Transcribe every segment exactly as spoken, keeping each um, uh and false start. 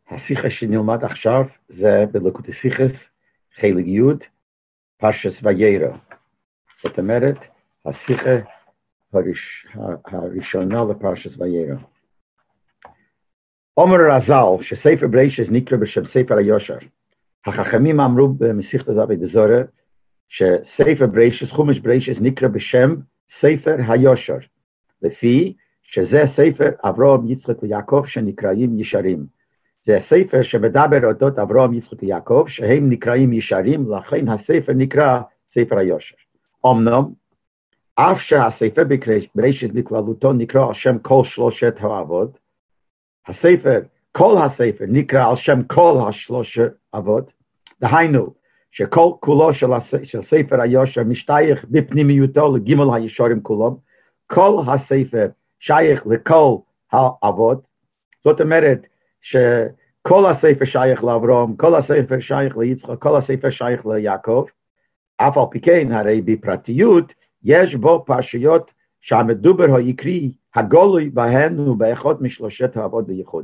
השיחה שנלמד עכשיו זה בליקוטי שיחס, חלק י', פרשס ויירא. זאת אומרת, השיחה הראש, הראשונה לפרשס ויירא. אומר רז"ל שספר בראשית נקרא בשם ספר היושר. החכמים אמרו במסכת אבות זרה שספר בראשית, חומש בראשית נקרא בשם ספר היושר, לפי שזה ספר אברהם, יצחק ויעקב שנקראים ישרים. זה הספר שמדבר אודות אברהם, יצחק ויעקב שהם נקראים ישרים, לכן הספר נקרא ספר היושר. אמנם אף שהספר בראשית בכללותו נקרא על שם כל שלושת האבות, הספר, כל הספר נקרא על שם כל השלושת אבות, דהיינו שכל כולו של, של ספר היושר משתייך בפנימיותו לגימל הישורים כולם, כל הספר שייך לכל האבות, זאת אומרת שכל הספר שייך לאברהם, כל הספר שייך ליצחק, כל הספר שייך ליעקב, אף על פי כן הרי בפרטיות יש בו פרשיות שהמדובר העיקרי הגולוי בהן הוא באחד משלושת האבות בייחוד.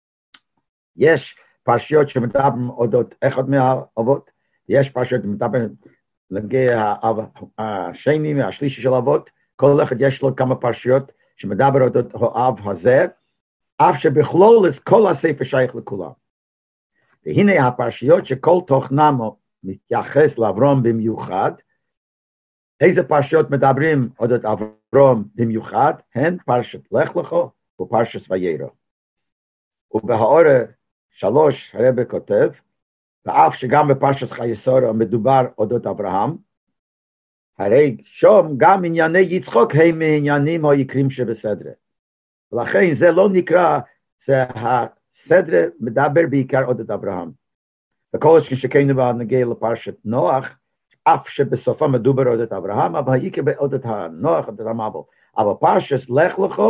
יש פרשיות שמדברים אודות אחד מהאבות, יש פרשיות שמדברים לגבי השני והשלישי של האבות, כל אחד יש לו כמה פרשיות שמדבר אודות האב הזה, אף שבכלול כל הספר שייך לכולם. והנה הפרשיות שכל תוכנם מתייחס לאברהם במיוחד, איזה פרשיות מדברים אודות אברהם במיוחד? הן פרשת לך לך ופרשת ויירא. ובהאור שלוש הרב כותב, ואף שגם בפרשת חייסורה מדובר אודות אברהם, הרי שם גם ענייני יצחק הם מעניינים העיקריים שבסדרה. ולכן זה לא נקרא, זה הסדרה מדבר בעיקר אודות אברהם. וכל שכן נגיע לפרשת נוח, אף שבסופה מדובר אודות אברהם, אבל העיקר באודות נוח, אודות המבול. אבל פרשת לך לך,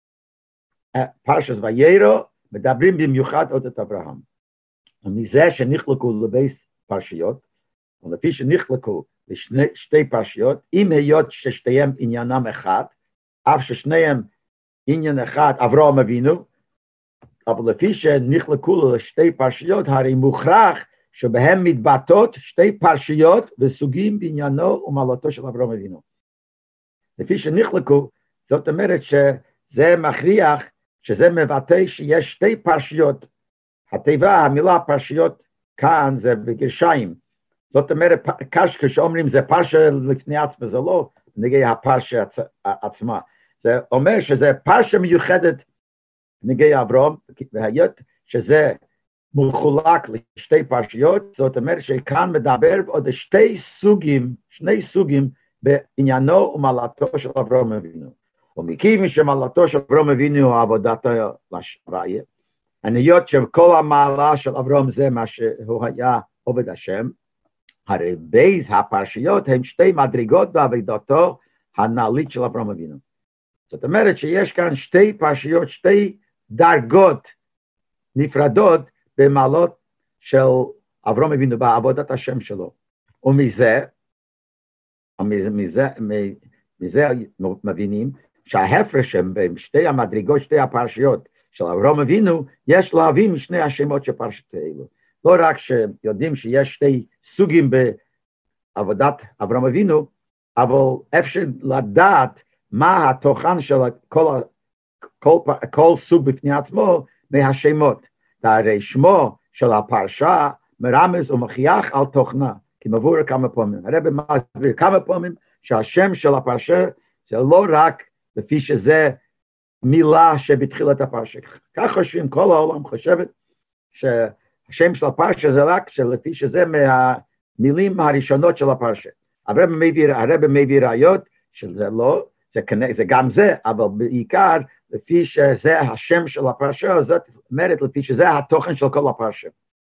פרשת ויירא, מדברים במיוחד אודות אברהם. ומזה שנחלקו לבית פרשיות, ולפי שנחלקו לשתי פרשיות, אם היות ששתיהם עניינם אחד, אף ששניהם עניין אחד אברהם אבינו, אבל לפי שנחלקו לשתי פרשיות, הרי מוכרח שבהם מתבטאות שתי פרשיות וסוגים בעניינו ומעלתו של אברהם אבינו. לפי שנחלקו, זאת אומרת שזה מכריח, שזה מבטא שיש שתי פרשיות. התיבה, המילה פרשיות כאן זה בגרשיים. זאת אומרת, כשאומרים זה פרשה לפני עצמה, זה לא נגד הפרשה עצמה. זה אומר שזה פרשה מיוחדת נגד אברהם, והיות שזה מחולק לשתי פרשיות, זאת אומרת שכאן מדבר עוד שתי סוגים, שני סוגים בעניינו ומעלתו של אברהם אבינו. ומכיוון שמעלתו של אברהם אבינו הוא עבודתו להשוויה, היות שכל המעלה של אברהם זה מה שהוא היה עובד השם, הרי בייס הפרשיות הם שתי מדרגות בעבודתו הנעלית של אברהם אבינו. זאת אומרת שיש כאן שתי פרשיות, שתי דרגות נפרדות במעלות של אברהם אבינו בעבודת השם שלו. ומזה, מזה, מזה מבינים שההפרש בין שתי המדרגות, שתי הפרשיות של אברהם אבינו, יש להבין משני השמות של פרשת האלו. לא רק שיודעים שיש שתי סוגים בעבודת אברהם אבינו, אבל אפשר לדעת מה התוכן של כל, כל, כל סוג בפני עצמו מהשמות. הרי שמו של הפרשה מרמז ומכריח על תוכנה, כי מבואר כמה פעמים. הרב מסביר כמה פעמים שהשם של הפרשה זה לא רק לפי שזה מילה שבתחילת הפרשה. כך חושבים, כל העולם חושבת שהשם של הפרשה זה רק לפי שזה מהמילים הראשונות של הפרשה. הרב מביא, הרב מביא ראיות שזה לא, זה, זה גם זה, אבל בעיקר לפי שזה השם של הפרשה, זאת אומרת לפי שזה התוכן של כל הפרשה.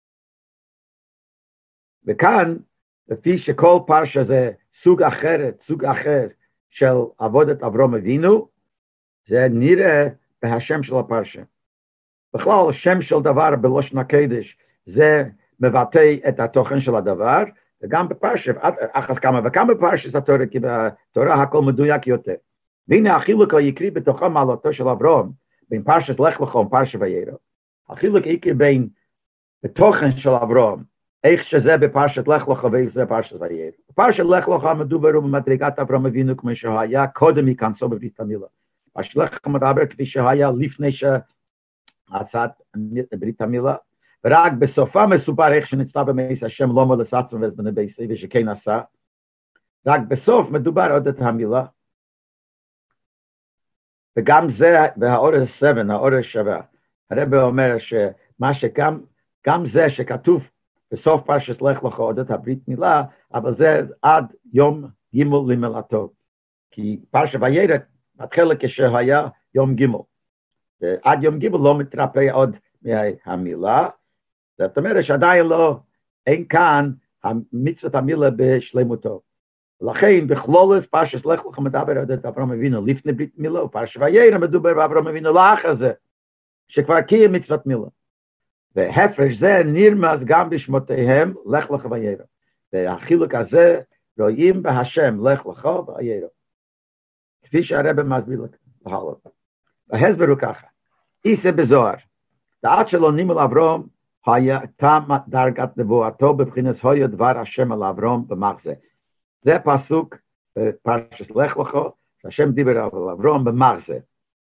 וכאן, לפי שכל פרשה זה סוג אחרת, סוג אחר של עבודת אברהם אבינו, זה נראה בהשם של הפרשה. בכלל, השם של דבר בלשון הקודש, זה מבטא את התוכן של הדבר, וגם בפרשה, אחת כמה וכמה פרשת התורה, כי בתורה הכל מדויק יותר. והנה החילוק העיקרי בתוכו מעלתו של אברהם, בין פרשת לך לך ופרשת ויירא. החילוק העיקרי בין בתוכן של אברהם, איך שזה בפרשת לך לך ואיך זה בפרשת וירא. בפרשת לך לך מדובר במדרגת אברהם אבינו כמו שהיה קודם היכנסו בברית המילה. פרשת לך לך מדבר כפי שהיה לפני שעשה ברית המילה, ורק בסופה מסופר איך שנצטווה במעשה השם לא מולס עצמו ובני ביתו ושכן עשה. רק בסוף מדובר עוד את המילה. וגם זה, והאורש שבע, האורש שבע. הרב אומר שמה שגם, גם זה שכתוב בסוף פרשת לך לך עוד את הברית מילה, אבל זה עד יום ג' למילתו. כי פרשת וירא מתחילה כשהיה יום ג'. ועד יום ג' לא מתרפא עוד מהמילה. זאת אומרת שעדיין לא, אין כאן מצוות המילה בשלמותו. לכן בכלולת פרשת לך לך מדבר עוד את אברהם אבינו לפני ברית מילה, ופרשת וירא מדובר באברהם אבינו לאחר זה, שכבר קיים מצוות מילה. והפרש זה נרמז גם בשמותיהם לך לך וירא. והחילוק הזה רואים בהשם לך לך וירא. כפי שהרב מסביר הלאה. ההסבר הוא ככה. איסה בזוהר. דעת שלו נימל אברהם הייתה דרגת נבואתו בבחינת הויה דבר השם על אברהם במחזה. זה פסוק בפרשת לך לך, שהשם דיבר על אברהם במחזה.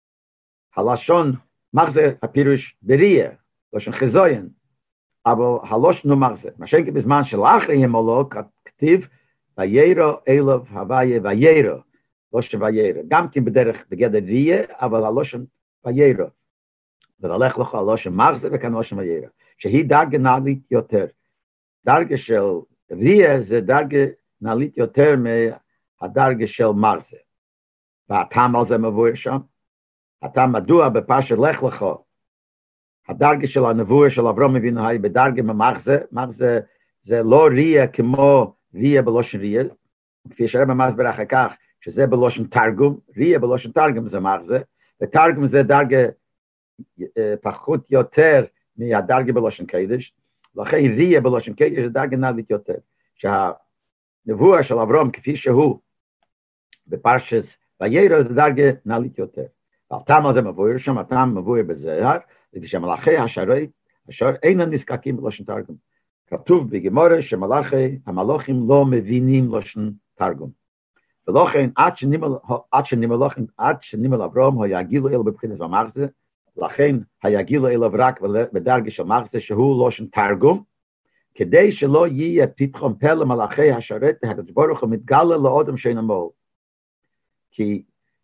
הלשון מחזה הפירוש בריאה, לשון חזוין, אבל הלושן הוא מחזה. מה שאין בזמן של אחריהם עולו, כתיב וירא אליו הוויה וירא, לשון וירא. גם כן בדרך בגדר ריאה, אבל הלושן וירא. ולך לך הלושן מחזה וכאן לשון וירא. שהיא דרגה נעלית יותר. דרגה של ריאה זה דרגה נעלית יותר מהדרגה של מחזה. והטעם על זה מבואר שם. הטעם מדוע בפרשת לך לך, הדרגה של הנבואה של אברהם אבינו היא בדרגה ממחזה, מחזה זה לא ריאה כמו ריאה בלושן ריאה, כפי שהרב מסביר אחר כך, שזה בלושן תרגום, ריאה בלושן תרגום זה מחזה, ותרגום זה דרגה פחות יותר מהדרגה בלושן קודש, לכן ריאה בלושן קודש זה דרגה נעלית יותר, שהנבואה של אברהם כפי שהוא בפרשת וירא זה דרגה נעלית יותר. הטעם הזה מבואר שם, הטעם מבואר בזוהר, זה שמלאכי השרת, אשר אינם נזקקים בלושן תרגום. כתוב בגמרא שמלאכי המלאכים לא מבינים לשון תרגום. ולכן עד שנימל, עד שנימלאכים, עד שנימל אברהם היגילו אלו בבחינת במחזה, לכן היגילו אלו רק בדרגה של מחזה שהוא לשון תרגום, כדי שלא יהיה פתחון פה למלאכי השרת, הקדוש ברוך הוא מתגלה לאדם שאינו מול. כי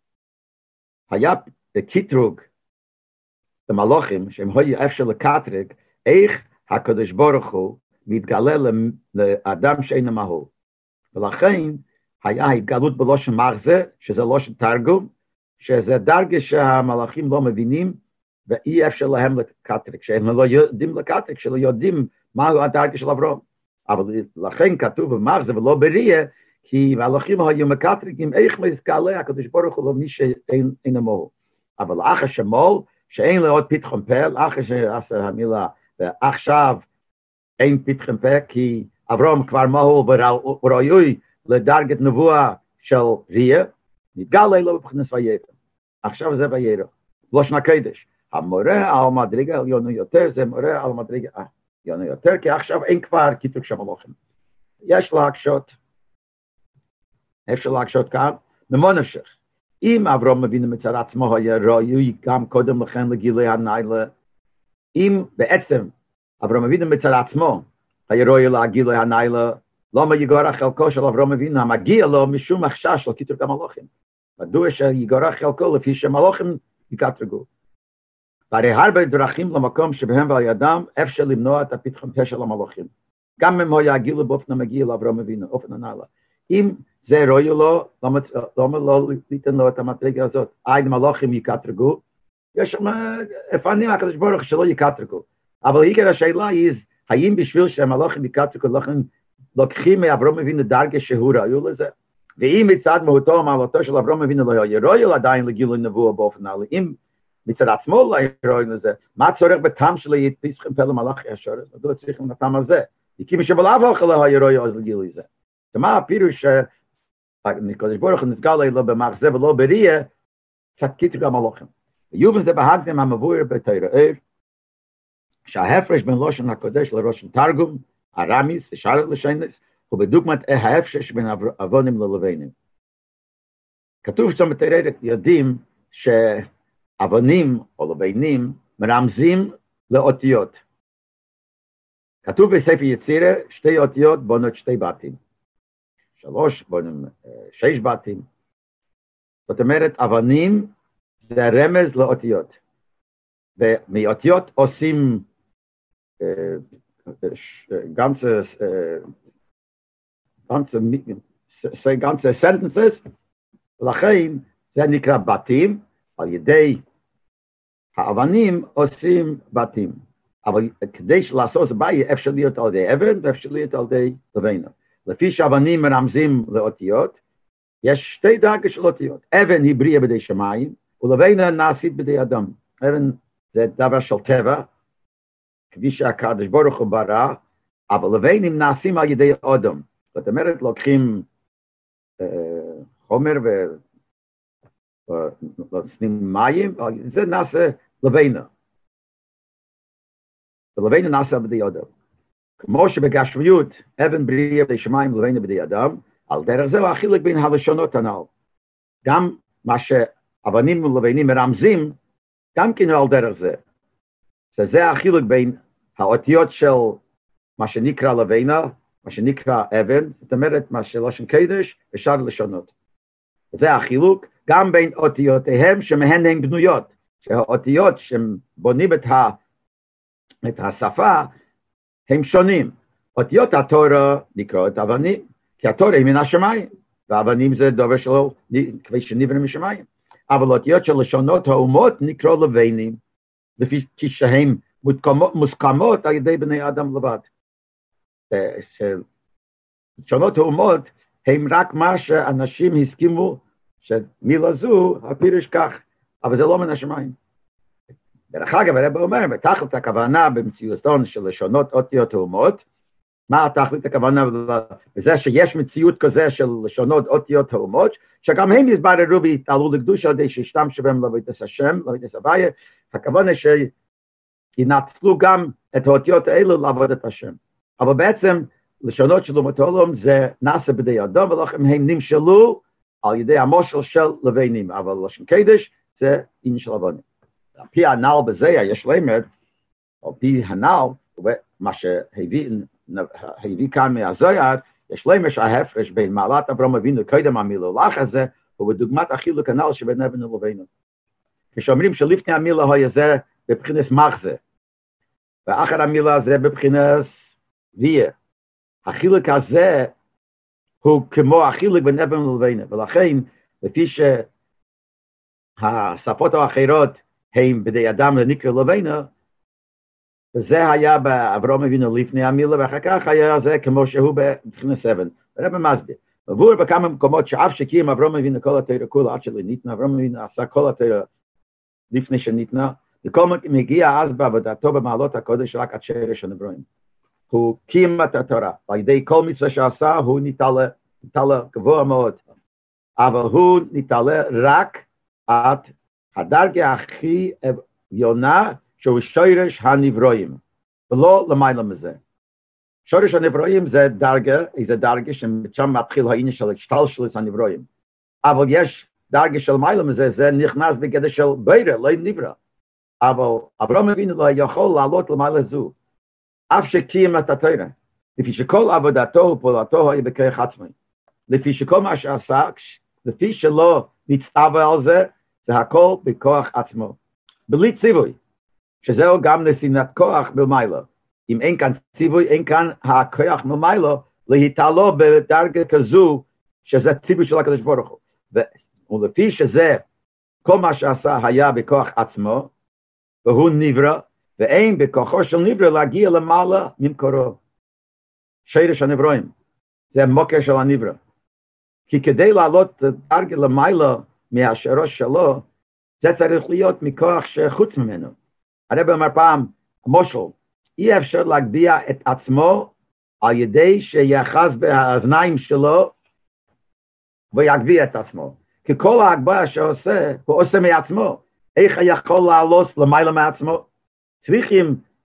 היה בקטרוג למלאכים, שהם היו אפשר לקטרג, איך הקדוש ברוך הוא מתגלה לאדם שאינו מהול. ולכן היה התגלות בלושן מחזה, שזה לושן תרגום, שזה דרגה שהמלאכים לא מבינים, ואי אפשר להם לקטרג, שהם לא יודעים לקטרג, שלא יודעים מהו הדרגה של אברהם. אבל לכן כתוב במחזה ולא בריאה, כי המלאכים היו מקטרגים, איך מתגלה הקדוש ברוך הוא למי שאינו מהול. אבל אחר שמול, שאין לו עוד פתחון פה, אחר שעשה המילה, ועכשיו אין פתחון פה, כי אברהם כבר מהול וראוי לדרגת נבואה של ריאה, נתגלה לו בבחינת וירא. עכשיו זה וירא. לשון הקודש. המורה על מדרגה עליונה יותר, זה מורה על מדרגה עליונה יותר, כי עכשיו אין כבר קטרוג של מלאכים. יש להקשות, אפשר להקשות כאן, ממונפשך. אם אברהם אבינו מצד עצמו היה ראוי גם קודם לכן לגילוי הנילה, אם בעצם אברהם אבינו מצד עצמו היה ראוי לגילוי הנילה, למה יגורח חלקו של אברהם אבינו המגיע לו משום החשש של קטרוג המלאכים? מדוע שיגורח חלקו לפי שמלאכים יקטרגו? והרי הרבה דרכים למקום שבהם ועל ידם אפשר למנוע את הפתחון פה של המלאכים. גם אם הוא יגיע באופן המגיע לאברהם אבינו, אופן הנילה. אם זה ראוי לו, למה לא ליתן לו את המדרגה הזאת? עד מלאכים יקטרגו, יש שם לפנים הקדוש ברוך שלא יקטרגו. אבל עיקר השאלה היא, האם בשביל שהמלאכים יקטרגו, לוקחים מאברהם אבינו דרגה שהוא ראוי לזה? ואם מצד מהותו ומעלתו של אברהם אבינו לא היה ראוי עדיין לגילוי נבואה באופן נעלה, אם מצד עצמו לא היה ראוי לזה, מה צורך בטעם שלו יתפיסכם פה למלאכי השרת? מדוע צריכים לטעם הזה? כי משבלעו אוכל לא היה ראוי אז לגילוי זה. ומה הפירוש הקדוש ברוך הוא נסגל לו במחזה ולא בריאה, קצת קטרוג המלאכים. יובן זה בהקדם המבואר בתורה, שההפרש בין לושן הקודש ללושן תרגום, ארמיס ושאר לשונס, הוא בדוגמת ההפרש בין עוונים ללבנים. כתוב שם בתורה, יודעים שעוונים או לבנים מרמזים לאותיות. כתוב בספר יצירה, שתי אותיות בונות שתי בתים. שלוש בונים שש בתים. זאת אומרת, אבנים זה רמז לאותיות. ומאותיות עושים ganze ganze ganze sentences, לכן זה נקרא בתים, על ידי האבנים עושים בתים. אבל כדי לעשות בעיה, אפשר להיות על ידי אבן ואפשר להיות על ידי לבנה. לפי שאבנים מרמזים לאותיות, יש שתי דרגות של אותיות. אבן היא בריאה בידי שמיים, ולבנה נעשית בידי אדם. אבן זה דבר של טבע, כפי שהקדוש ברוך הוא ברא, אבל לבנים נעשים על ידי אדם. זאת אומרת, לוקחים אה, חומר ונותנים מים, זה נעשה לבנה. ולבנה נעשה בידי אדם. כמו שבגשמיות, אבן בריאה בידי שמיים ולבנה בידי אדם, על דרך זה החילוק בין הלשונות הנ"ל. גם מה שאבנים ולבנים מרמזים, גם כן על דרך זה. זה החילוק בין האותיות של מה שנקרא לבנה, מה שנקרא אבן, זאת אומרת מה שלשון קודש ושאר לשונות. זה החילוק גם בין אותיותיהם שמהן הן בנויות, שהאותיות שבונים את, ה, את השפה הם שונים. אותיות התורה נקראות אבנים, כי התורה היא מן השמיים, והאבנים זה דבר שלו כפי שנברא משמיים. אבל אותיות של לשונות האומות נקראו לבנים, לפי שהן מוסכמות על ידי בני אדם לבד. לשונות האומות הם רק מה שאנשים הסכימו שמילה זו, הפירוש כך, אבל זה לא מן השמיים. דרך אגב, הרב אומר, בתכלית הכוונה במציאותן של לשונות אותיות האומות, מה תכלית הכוונה בזה שיש מציאות כזה של לשונות אותיות האומות, שגם הם יסבררו ויתעלו לקדושה על ידי שהשתמשו בהם לעבודת השם, לעבודת הוויה, הכוונה שינצלו גם את האותיות האלו לעבודת השם. אבל בעצם לשונות של אומות העולם זה נעשה בידי אדם, ולכן הם נמשלו על ידי המושל של לבנים, אבל לשון קודש זה עניין של אבנים. על פי הנ"ל בזה יש למד, על פי הנ"ל, מה שהביא הביא כאן מהזוהר, יש להם שההפרש בין מעלת אברהם אבינו קודם המילה לך הזה, הוא בדוגמת החילוק הנ"ל שבין אבן ולבנה. כשאומרים שלפני המילה היה זה בבחינת מחזה, ואחר המילה זה בבחינת ויה. החילוק הזה הוא כמו החילוק בין אבן ולבנה, ולכן לפי שהשפות האחרות הם בידי אדם לנקרא לבנה, וזה היה באברהם אבינו לפני המילה, ואחר כך היה זה כמו שהוא בבחינת אבן. הרב מסביר. מבואר בכמה מקומות שאף שקיים אברהם אבינו כל התורה כולה עד שלא ניתנה, אברהם אבינו עשה כל התורה לפני שניתנה, וכל מגיע אז בעבודתו במעלות הקודש רק עד שרש הנברואים. הוא קיים את התורה, ועל ידי כל מצווה שעשה הוא נתעלה, נתעלה גבוה מאוד, אבל הוא נתעלה רק עד הדרגה הכי עליונה, שהוא שורש הנברואים, ולא למעלה מזה. שורש הנברואים זה דרגה, איזה דרגה ששם מתחיל העניין של השתלשלות הנברואים. אבל יש דרגה של מעלה מזה, זה נכנס בגדר של בירה, לא נברא. אבל אברהם אבינו לא יכול לעלות למעלה זו, אף שקיים את התורה, לפי שכל עבודתו ופעולתו היה בכוח עצמי. לפי שכל מה שעשה, לפי שלא נצטווה על זה, זה הכל בכוח עצמו. בלי ציווי. שזהו גם נתינת כוח במעלה. אם אין כאן ציווי, אין כאן הכוח במעלה, להתעלות בדרגה כזו, שזה ציווי של הקדוש ברוך הוא. ולפי שזה, כל מה שעשה היה בכוח עצמו, והוא נברא, ואין בכוחו של נברא להגיע למעלה ממקורו. שרש הנברואים, זה המוקר של הנברא. כי כדי לעלות דרגה למעלה מהשורש שלו, זה צריך להיות מכוח שחוץ ממנו. הרב אומר פעם, מושל, אי אפשר להגביה את עצמו על ידי שיחז באזניים שלו ויגביה את עצמו. כי כל ההגביה שעושה, הוא עושה מעצמו. איך יכול לעלות למעלה מעצמו? צריכים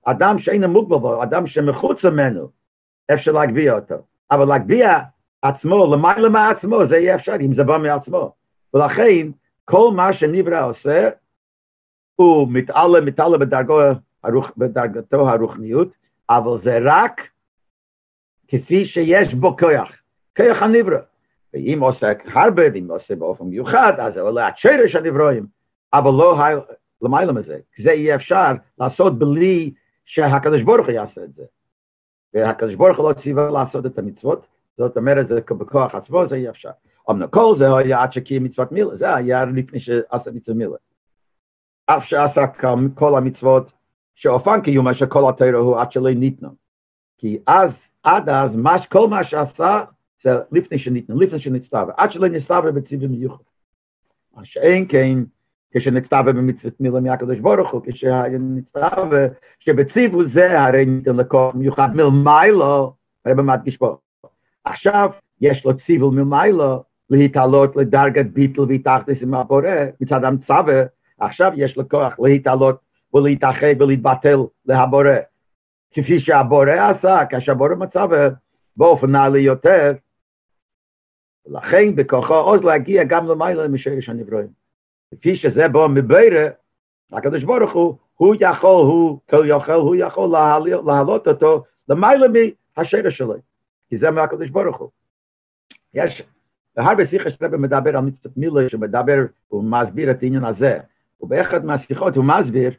אדם שאין מוגבל בו, אדם שמחוץ ממנו, אפשר להגביה אותו. אבל להגביה עצמו, למעלה מעצמו, זה יהיה אפשר, אם זה בא מעצמו. ולכן, כל מה שנברא עושה, הוא מתעלה, מתעלה בדרגו, בדרגתו הרוחניות, אבל זה רק כפי שיש בו כוח, כוח הנברא. ואם עושה הרבה, ואם עושה באופן מיוחד, אז זה עולה עד שרש הנברואים, אבל לא למעלה מזה. זה יהיה אפשר לעשות בלי שהקדוש ברוך הוא יעשה את זה. והקדוש ברוך הוא לא ציווה לעשות את המצוות, זאת אומרת, זה בכוח עצמו, זה יהיה אפשר. אמנם כל זה היה עד שקיים מצוות מילה, זה היה לפני שעשה מצוות מילה. אף שעשה כל המצוות, שאופן קיומה שכל התורה הוא עד שלא ניתנו. כי אז, עד אז, כל מה שעשה, זה לפני שניתנו, לפני שנצטווה, עד שלא נצטווה בציווי מיוחד. מה שאין כן, כשנצטווה במצוות מילה מהקדוש ברוך הוא, כשנצטווה, שבציווי זה הרי ניתן לכוח מיוחד מלמיילו, הרי במדגיש פה. עכשיו, יש לו ציווי מלמיילו, להתעלות לדרגת ביטל והתאחדות עם הבורא, מצד המצווה, עכשיו יש לו כוח להתעלות ולהתאחד ולהתבטל להבורא. כפי שהבורא עשה, כשהבורא מצווה באופן נעלה יותר, לכן בכוחו עוז להגיע גם למעלה משרש הנברואים. כפי שזה בו מבורא, הקדוש ברוך הוא, הוא יכול, הוא כל יכול, הוא יכול להעלות אותו למעלה מהשרש שלו. כי זה מהקדוש ברוך הוא. יש, בהרבה שיחה שרבי מדבר על מצוות מילה, שמדבר ומסביר את העניין הזה. ובאחד מהשיחות הוא מסביר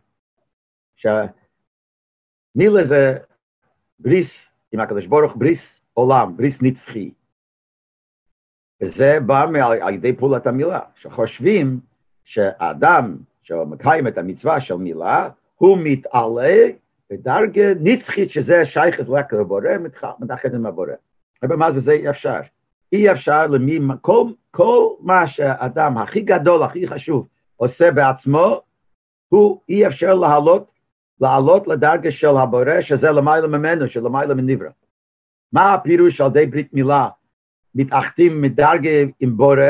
שמילה זה בריס, עם הקדוש ברוך בריס עולם, בריס נצחי. וזה בא על ידי פעולת המילה, שחושבים שהאדם שמקיים את המצווה של מילה, הוא מתעלה בדרגה נצחית שזה שייכת רק לבורא, מתאחד עם הבורא. אבל מה זה אי אפשר? אי אפשר למי, כל, כל מה שהאדם הכי גדול, הכי חשוב, עושה בעצמו, הוא אי אפשר לעלות, לעלות לדרגה של הבורא, שזה למעלה ממנו, שלמעלה מנברא. מה הפירוש על די ברית מילה? מתאחדים מדרגה עם בורא,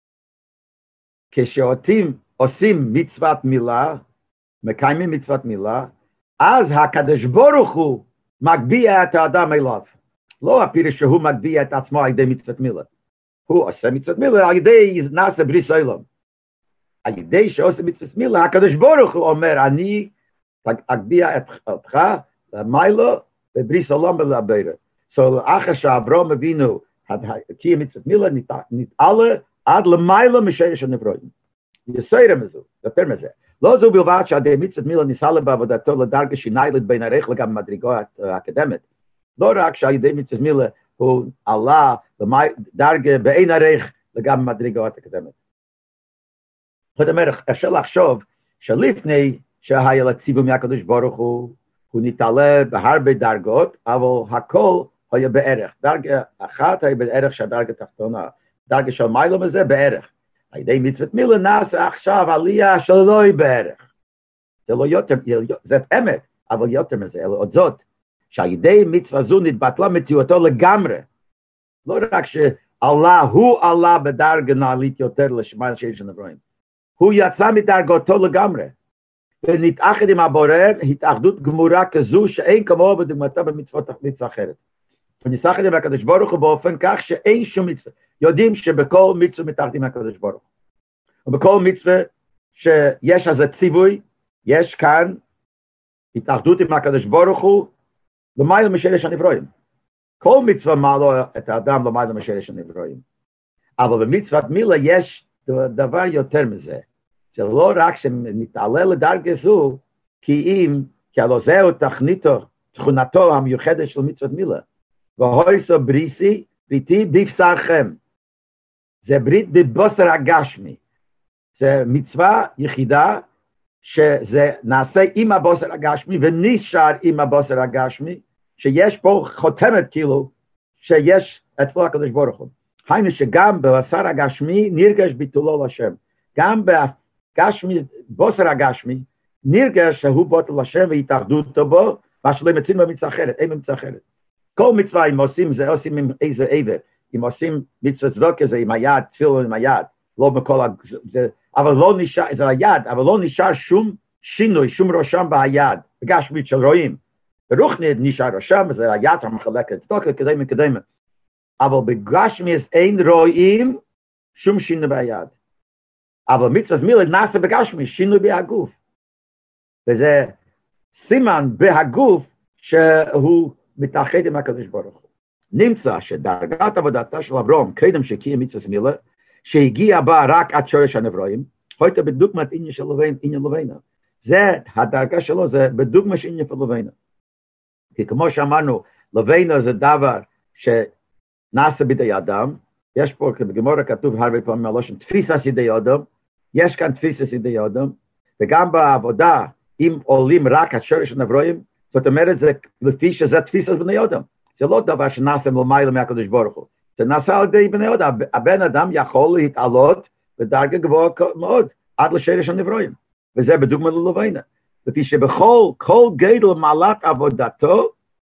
כשעושים עושים מצוות מילה, מקיימים מצוות מילה, אז הקדוש ברוך הוא מגביה את האדם אליו. לא הפירוש שהוא מגביה את עצמו על ידי מצוות מילה. הוא עושה מצוות מילה על ידי נעשה בריס עולם. על ידי שעושה מצוות מילה, הקדוש ברוך הוא אומר, אני אגביה אותך למיילו בבריס עולם ולעברה. So, אחר שאברהם אבינו קיים מצוות מילה, נתעלה עד למיילו משרש הנברואים. יסיירה מזו, יותר מזה. לא זו בלבד שעדי מצוות מילה ניסה בעבודתו לדרגה שניילת בין ערך לגבי מדרגה האקדמית. לא רק שעל ידי מצוות מילה הוא עלה לדרגה באין ערך לגבי מדרגה האקדמית. זאת אומרת, אפשר לחשוב שלפני שהיה לציווי מהקדוש ברוך הוא, הוא נתעלה בהרבה דרגות, אבל הכל היה בערך. דרגה אחת היה בערך שהדרגה תחתונה. דרגה של מיילו מזה בערך. על ידי מצוות מילה נעשה עכשיו עלייה שלא היא בערך. זה לא יותר, זה אמת, אבל יותר מזה, אלא עוד זאת, שעל ידי מצווה זו נתבטלה מציאותו לגמרי. לא רק שעלה, הוא עלה בדרגה נעלית יותר לשמיים שיש הנברואים. הוא יצא מדרגתו לגמרי. ונתאחד עם הבורא, התאחדות גמורה כזו שאין כמוה בדוגמתה במצוות מצווה אחרת. ונתאחד עם הקדוש ברוך הוא באופן כך שאין שום מצווה. יודעים שבכל מצווה מתאחדים עם הקדוש ברוך הוא. ובכל מצווה שיש אז ציווי, יש כאן התאחדות עם הקדוש ברוך הוא, למעלה משרש הנברואים. כל מצווה מעלה את האדם למעלה משרש הנברואים. אבל במצוות מילה יש דבר יותר מזה. זה לא רק שנתעלה לדרגה זו, כי אם, כי הלא זהו תכניתו, תכונתו המיוחדת של מצוות מילה. והויסו בריסי, בריתי בבשרכם. זה ברית בבשר הגשמי. זה מצווה יחידה, שזה נעשה עם הבשר הגשמי, ונשאר עם הבשר הגשמי, שיש פה חותמת כאילו, שיש אצלו הקדוש ברוך הוא. היינו שגם בבשר הגשמי נרגש ביטולו לשם. גם בגשמי, בשר הגשמי, נרגש שהוא בוטל לשם והתאחדות בו, מה שלא מציעים במצווה אחרת, אין במצווה אחרת. כל מצווה אם עושים זה, עושים עם איזה עבר. אם עושים מצווה צדוקה זה עם היד, תפילו עם היד, לא בכל ה... זה, אבל לא נשאר, זה היד, אבל לא נשאר שום שינוי, שום רושם ביד, בגשמית של רואים. ברוחנית נשאר שם, זה היתר מחלק את צדוקה, קדמה קדמה. אבל בגשמיס אין רואים שום שינוי ביד. אבל מצוות מילה נעשה בגשמיס, שינוי בהגוף. וזה סימן בהגוף שהוא מתאחד עם הקדוש ברוך הוא. נמצא שדרגת עבודתה של אברהם, קדם שקיים מצוות מילה, שהגיע בה רק עד שורש הנברואים, הייתה בדוגמת עניין של עניין לבינה. זה, הדרגה שלו זה בדוגמה של עניין של לבינה. כי כמו שאמרנו, לבינה זה דבר שנעשה בידי אדם, יש פה בגמרא כתוב הרבה פעמים הלושן תפיסת ידי אדם, יש כאן תפיסת ידי אדם, וגם בעבודה, אם עולים רק עד שורש הנברואים, זאת אומרת זה לפי שזה תפיסת בני אדם. זה לא דבר שנעשה מלמעלה מהקדוש ברוך הוא. זה נעשה על ידי בני אדם. הבן אדם יכול להתעלות בדרגה גבוהה מאוד, עד לשורש הנברואים. וזה בדוגמה ללווינה. לפי שבכל כל גדל מעלת עבודתו,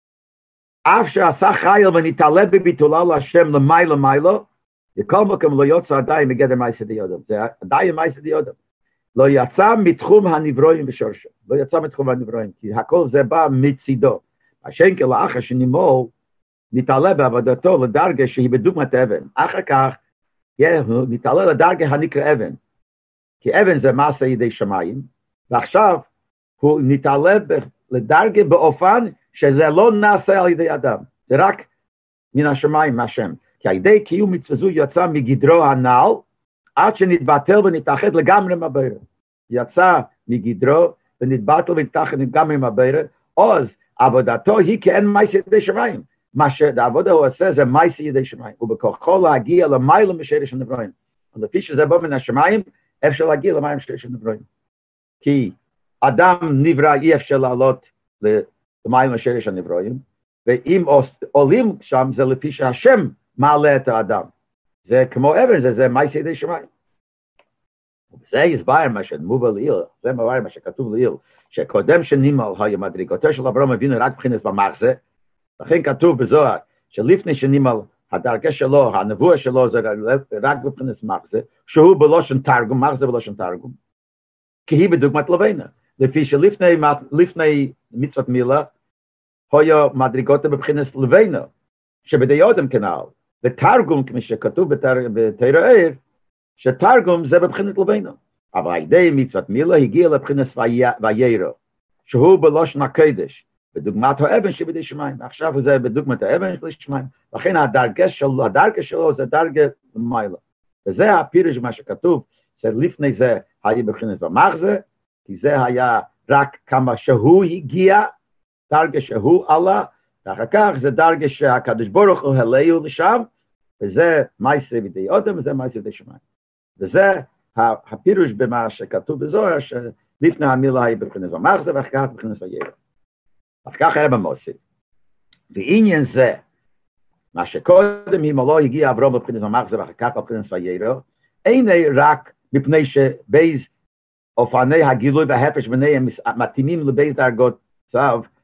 אף שעשה חייל ונתעלה בביטולה להשם למעלה מעלה, וכל מקום לא יוצא עדיין מגדר מעשה דיודם. זה עדיין מעשה דיודם. לא יצא מתחום הנברואים בשורשם. לא יצא מתחום הנברואים, כי הכל זה בא מצידו. השנקל לאחר שנימול נתעלה בעבודתו לדרגה שהיא בדוגמת אבן. אחר כך נתעלה לדרגה הנקרא אבן. כי אבן זה מעשה ידי שמיים, ועכשיו הוא נתעלה לדרגה באופן שזה לא נעשה על ידי אדם. זה רק מן השמיים מהשם. כי על ידי קיום מצווה זו יצא מגדרו הנ"ל, עד שנתבטל ונתאחד לגמרי עם הבורא. יצא מגדרו ונתבטל ונתאחד לגמרי עם הבורא, אז עבודתו היא כאין מעשה ידי שמיים. מה שהעבודה הוא עושה זה מעשה ידי שמיים, ובכוחו להגיע למעלה משורש הנברואים. לפי שזה בא מן השמיים, אפשר להגיע למעלה משורש הנברואים. כי אדם נברא אי אפשר לעלות למעלה משורש הנברואים, ואם עולים שם זה לפי שהשם מעלה את האדם. זה כמו אבן, זה, זה מעשה ידי שמיים. זה הסבר מה שמובא לעיל, זה מבאר מה שכתוב לעיל, שקודם שנימל היה מדרגתו של אברהם אבינו רק מבחינת במחזה, לכן כתוב בזוהר שלפני שנימל הדרגה שלו, הנבואה שלו זה רק מבחינת מחזה, שהוא בלושן תרגום, מחזה בלושן תרגום, כי היא בדוגמת לבינה. לפי שלפני לפני מצוות מילה, היה מדרגתו מבחינת לבינה, שבדי אדם כנעל. ותרגום, כמו שכתוב בתורה עיר, שתרגום זה בבחינת לבינו. אבל הידי מצוות מילה הגיע לבחינת ויירו, שהוא בלושן הקודש, בדוגמת האבן שבידי שמיים. עכשיו זה בדוגמת האבן שבידי שמיים. לכן הדרגה שלו, הדרגה שלו זה דרגה למעלה. וזה הפירוש מה שכתוב, שלפני זה היה בבחינת במחזה, כי זה היה רק כמה שהוא הגיע, דרגה שהוא עלה, ואחר כך זה דרגה שהקדוש ברוך הוא העלהו לשם, וזה מעשה בידי אדם, וזה מעשה בידי שמיים. וזה הפירוש במה שכתוב בזוהר, שלפני המילה היא בבחינת במחזה, ואחר כך בבחינת ויירו. אחר כך היה במוסף. בעניין זה, מה שקודם אם לא הגיע אברהם בבחינת במחזה, ואחר כך בבחינת ויירו, אין רק מפני שבייז אופני הגילוי וההפש ביניהם מתאימים לבייז דרגות צו,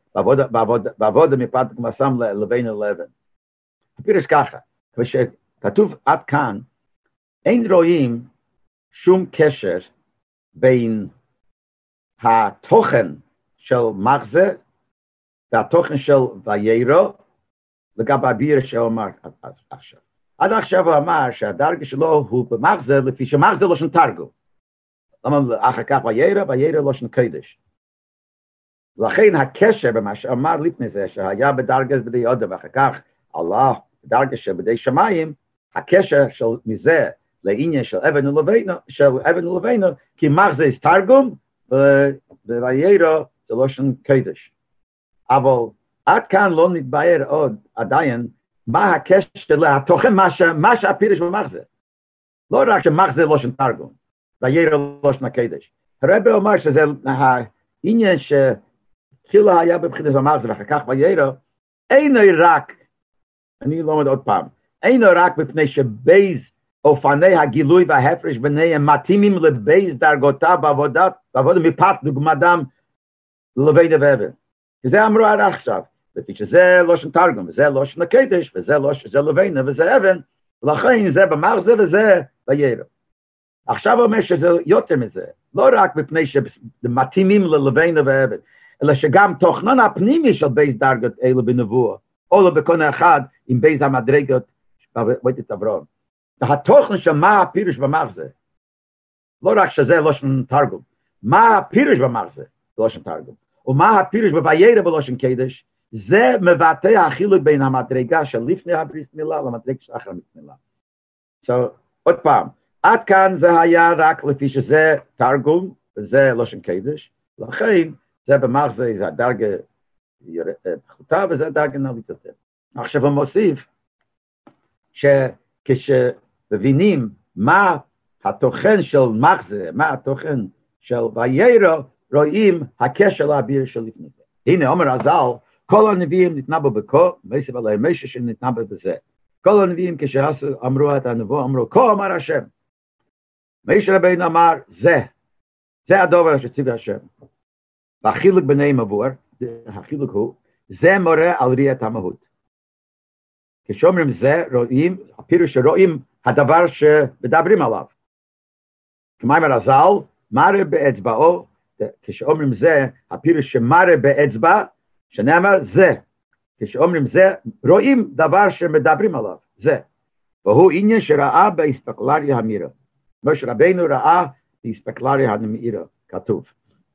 בעבודה מפת כמסם לבין לבן. הפירוש ככה, כשכתוב עד כאן, אין רואים שום קשר בין התוכן של מחזה והתוכן של ויירו לגבי הביר שאומר עכשיו. עד עכשיו הוא אמר שהדרגה שלו הוא במחזה לפי שמחזה לא שם תרגום. למה אחר כך ויירו, ויירו לא שם קודש. לכן הקשר במה שאמר לפני זה, שהיה בדרגה בידי אדם, ואחר כך עלה בדרגה שבידי שמיים, הקשר של מזה לעניין של אבן ולבינו, של אבן ולבינו, כי מחזה זה תרגום, וויירו זה לא שם קודש. אבל עד כאן לא נתבהר עוד עדיין, מה הקשר לתוכן, מה שהפירוש במחזה. לא רק שמחזה לא שם תרגום, ויירו לא שם קודש. הרב אומר שזה העניין ש... תחילה היה בבחינת במחזה ואחר כך ויירו, אינו רק, אני לומד עוד פעם, אינו רק מפני שבייז אופני הגילוי וההפרש ביניהם מתאימים לבייז דרגותיו בעבודה, בעבודה מפת דוגמתם לבינה ואבן. וזה אמרו עד עכשיו, לפי שזה לא שם תרגום, וזה לא שם הקודש, וזה לא שם לבינה וזה אבן, ולכן זה במחזה וזה ויירו. עכשיו אומר שזה יותר מזה, לא רק מפני שמתאימים ללבינה ואבן, אלא שגם תוכנן הפנימי של בייס דרגות אלו בנבואה, או לא בכל אחד עם בייס המדרגות בבית אברהם. התוכן של מה הפירוש במחזה, לא רק שזה לושן תרגום, מה הפירוש במחזה, לושן תרגום, ומה הפירוש בוירא בלושן קדש, זה מבטא החילוק בין המדרגה של לפני הברית מילה למדרגה של אחרי הברית מילה. So, עוד פעם, עד כאן זה היה רק לפי שזה תרגום, וזה לושן קדש, לכן זה במחזה, זה הדרגה פחותה, וזה הדרגה נעלית יותר. עכשיו הוא מוסיף, שכשמבינים מה התוכן של מחזה, מה התוכן של ויירא, רואים הקשר לאביר של לפני זה. הנה, אומר הזל, כל הנביאים ניתנה בו בכה, מסב עליהם משה שניתנה בו בזה. כל הנביאים כשאמרו את הנבוא, אמרו, כה אמר השם. משה רבינו אמר, זה, זה הדובר שציווה השם. והחילוק ביניהם עבור, החילוק הוא, זה מורה על ראיית המהות. כשאומרים זה, רואים, הפירוש שרואים הדבר שמדברים עליו. כמו אמר הזל, מראה באצבעו, כשאומרים זה, הפירוש שמראה באצבע, שנאמר זה. כשאומרים זה, רואים דבר שמדברים עליו, זה. והוא עניין שראה באספקלריה המאירה. משה רבינו ראה באספקלריה המאירה, כתוב.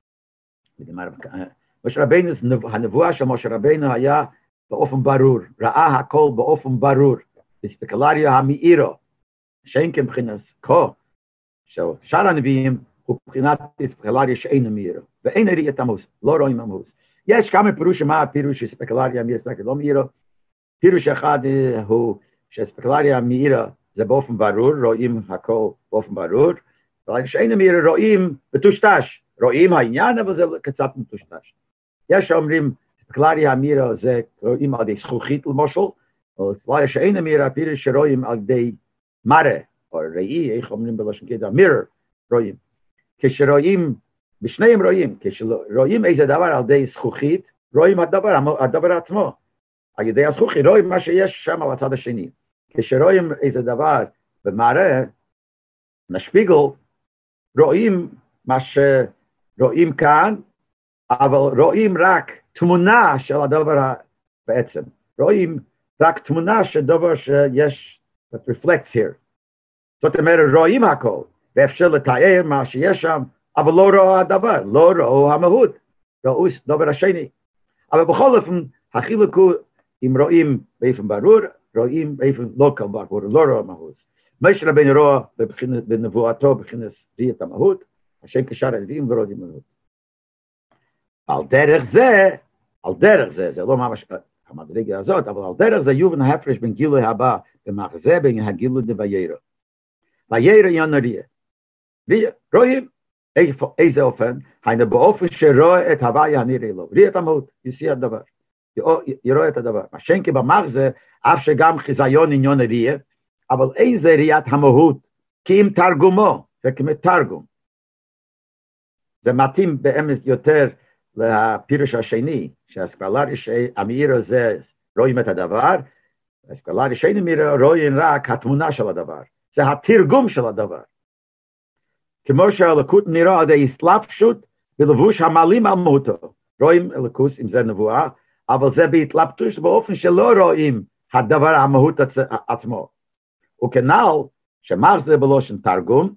משה רבינו, הנבואה של משה רבינו היה באופן ברור, ראה הכל באופן ברור, באספקלריה המאירה, שאין כבחינת כה, שאר הנביאים הוא בחינת אספקלריה שאין מאירה, ואין ראיית עמוס, לא רואים עמוס. יש כמה פירושים מה הפירוש אספקלריה מאירה, לא מאירה. פירוש אחד הוא שאספקלריה מאירה זה באופן ברור, רואים הכל באופן ברור, שאין מאירה רואים בטושטש, רואים העניין אבל זה קצת מטושטש. יש שאומרים אספקלריה מאירה זה רואים על ידי זכוכית למשל, או שאין מאירה הפירוש שרואים על ידי מראה, או ראי, איך אומרים בלשון קדש, mirror, רואים. כשרואים, בשניהם רואים, כשרואים איזה דבר על ידי זכוכית, רואים הדבר, הדבר עצמו. על ידי הזכוכית, רואים מה שיש שם על הצד השני. כשרואים איזה דבר במראה, נשפיגל, רואים מה שרואים כאן, אבל רואים רק תמונה של הדבר בעצם. רואים רק תמונה של דבר שיש, that reflects here. זאת אומרת, רואים הכל, ואפשר לתאר מה שיש שם, אבל לא ראו הדבר, לא ראו המהות, ראו דבר השני. אבל בכל אופן, החילוק הוא, אם רואים באופן ברור, רואים באופן לא כל ברור, לא ראו המהות. משה רבינו רואה בנבואתו, בבחינת ראיית המהות, השם כשאר הנביאים לא רואים המהות. על דרך זה, על דרך זה, זה לא ממש המדרגה הזאת, אבל על דרך זה יובן ההפרש בין גילוי הבא, במחזה בין הגילוי דוויירא. ויירא יונה ראייה. רואים איזה אופן, היינו באופן שרואה את הוויה הנראה לו. ראיית המהות, יסיע הדבר. יראה את הדבר. מה שאין כי במחזה, אף שגם חיזיון עניון ראייה, אבל איזה ראיית המהות, כי אם תרגומו, זה כמתרגום. זה מתאים באמת יותר לפירוש השני, שהאספקלריה המאירה זה רואים את הדבר, האספקלריה שאין מאירה רואים רק התמונה של הדבר. זה התרגום של הדבר. כמו שהאלוקות נראה על ידי התלבשות בלבוש המעלים על מהותו. רואים אלוקות אם זה נבואה, אבל זה בהתלבטות באופן שלא רואים הדבר המהות עצ... עצמו. וכנ"ל שמחזה בלושן תרגום,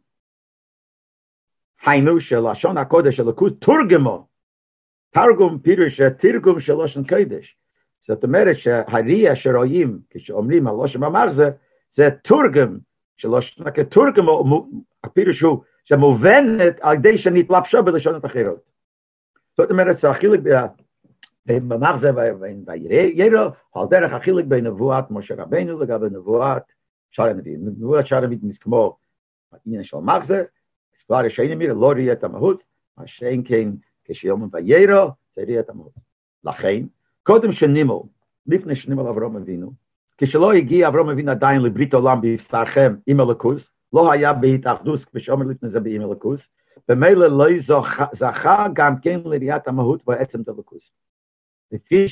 היינו של לשון הקודש אלוקות תורגמו. תרגום פירוש תרגום של לשון קודש. זאת אומרת שהראייה שרואים כשאומרים על לשון במחזה, זה תורגם של לשון כתורגם, הפירוש הוא שמובנת על ידי שנתלבשו בלשונות אחרות. זאת אומרת שהחילוק במחזה ויירא, על דרך החילוק בין נבואת משה רבינו לגבי נבואת שאר הנביאים. נבואת שאר הנביאים כמו העניין של מחזה, כבר שאין מאירה לא ראייה את המהות, מה שאין כן כשיאמרים ויירא זה ראייה את המהות. לכן, קודם שנימל, לפני שנימל אברהם אבינו, כשלא הגיע אברהם אבינו עדיין לברית עולם בבשרכם עם אלוקות, לא היה בהתאחדות, כפי שאומר לפני זה עם אלוקות, במילא לא זכה גם כן לראיית המהות ועצם אלוקות. לפי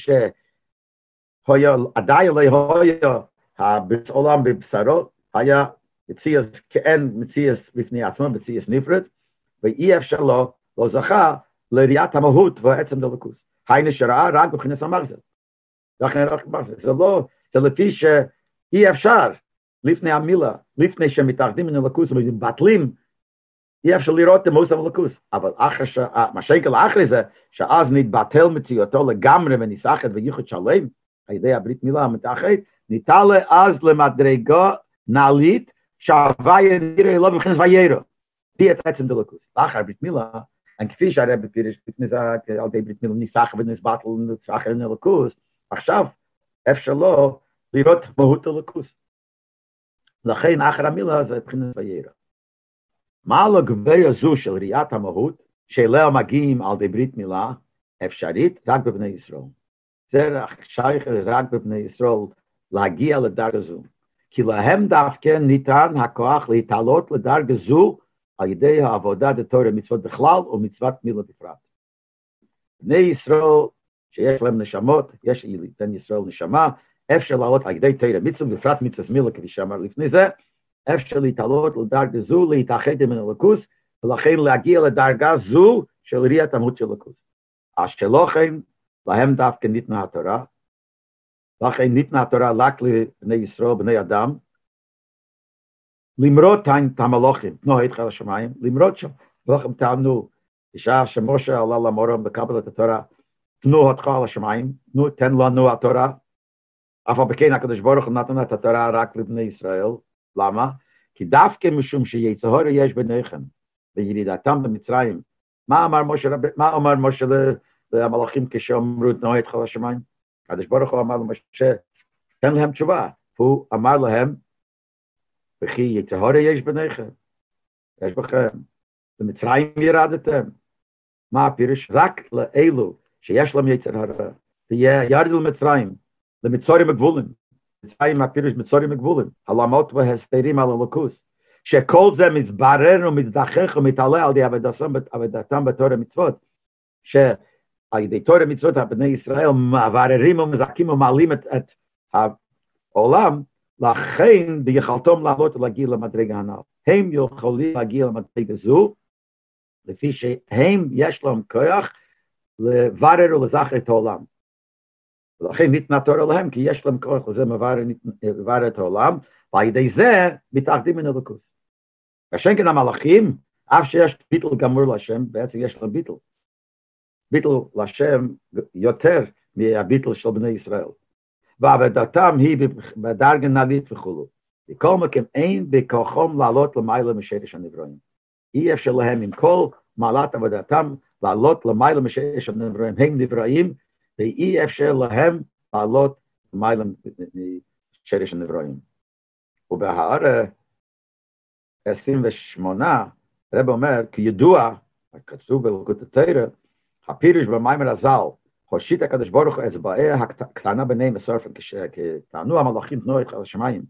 שעדיין לא היה הברית עולם בבשרו, היה מציאס כאין מציאס בפני עצמו, מציאס נפרד, ואי אפשר לו, לא זכה לראיית המהות ועצם דלקות. היינו שראה רק מבחינת המחזר. לכן רק מחזר. זה לא, זה לפי שאי אפשר, לפני המילה, לפני שמתאחדים עם הלקות ומתבטלים, אי אפשר לראות את המהות הלקות. אבל אחר ש... מה שאינקל אחרי זה, שאז נתבטל מציאותו לגמרי וניסחת וייחוד שלם, על ידי הברית מילה המתאחד, ניתן אז למדרגה נעלית, שהוויה נראה לא מבחינת ויירו. תהיה את עצם דלקות. לאחר ברית מילה, כפי שהרב פירש, על ידי ברית מילה ניסחת ונסבטל וניסחת ללקות, עכשיו אפשר לא לראות מהות הלקות. לכן אחר המילה זה מבחינת ויירו. מה לגבי הזו של ראיית המהות, שאליה מגיעים על ידי ברית מילה, אפשרית רק בבני ישראל. זה שייך רק בבני ישראל להגיע לדרגה זו. כי להם דווקא ניתן הכוח להתעלות לדרגה זו על ידי העבודה דתורה מצוות בכלל ומצוות מילה בפרט. בני ישראל שיש להם נשמות, יש לבני ישראל נשמה, אפשר לעלות על ידי תורה מצוות בפרט מצוות מילה כפי שאמר לפני זה, אפשר להתעלות לדרגה זו, להתאחד עם הלקות, ולכן להגיע לדרגה זו של ראיית המהות של הלקות. אשר לא כן, להם דווקא ניתנה התורה, לכן ניתנה התורה רק לבני ישראל, בני אדם, למרות את המלוכים, תנו היתך לשמיים, למרות שם, ולכם טענו, בשעה שמשה עלה למורם לקבל את התורה, תנו אותך על השמיים, תנו, תן לנו התורה, אף על פי כן הקדוש ברוך הוא נתן את התורה רק לבני ישראל, למה? כי דווקא משום שיצהר יש ביניכם, בירידתם במצרים, מה אמר משה, מה אמר משה למלאכים כשאמרו תנו היתך לשמיים? הקדוש ברוך הוא אמר למשה, תן להם תשובה, הוא אמר להם, וכי יצהר יש ביניכם, יש בכם, במצרים ירדתם, מה הפירוש? רק לאלו שיש להם יצר הרע, וירדו למצרים, למצרים הגבולים, מצרים הפירוש מצרים הגבולים, הלמות והסתרים על הלקות, שכל זה מתברר ומתדחך ומתעלה על ידי עבודתם בתורה מצוות, שעל ידי תורה מצוות בני ישראל מבררים ומזכים ומעלים את, את העולם, לכן ביכולתם לעלות ולהגיע למדרגה הנ"ל. הם יכולים להגיע למדרגה זו, לפי שהם יש להם כוח לברר ולזכר את העולם. ולכן ניתנה תורה להם, כי יש להם כוח לזה מברר את העולם, ועל ידי זה מתאחדים מן הלקות. השם כן המלאכים, אף שיש ביטל גמור להשם, בעצם יש להם ביטל. ביטל להשם יותר מהביטל של בני ישראל. ועבודתם היא בדרגה נעלית וכו'. בכל מקום אין בכוחם לעלות למעלה משרש הנברואים. אי אפשר להם עם כל מעלת עבודתם לעלות למעלה משרש הנברואים. הם נבראים, ואי אפשר להם לעלות למעלה משרש הנברואים. ובהערה עשרים ושמונה, הרב אומר, כידוע, כתוב בלקוט התורה, הפירוש במאמר הז"ל, הושיט הקדוש ברוך הוא אצבעי הקטנה ביניהם ושרפן, כשטענו המלאכים תנו את השמיים.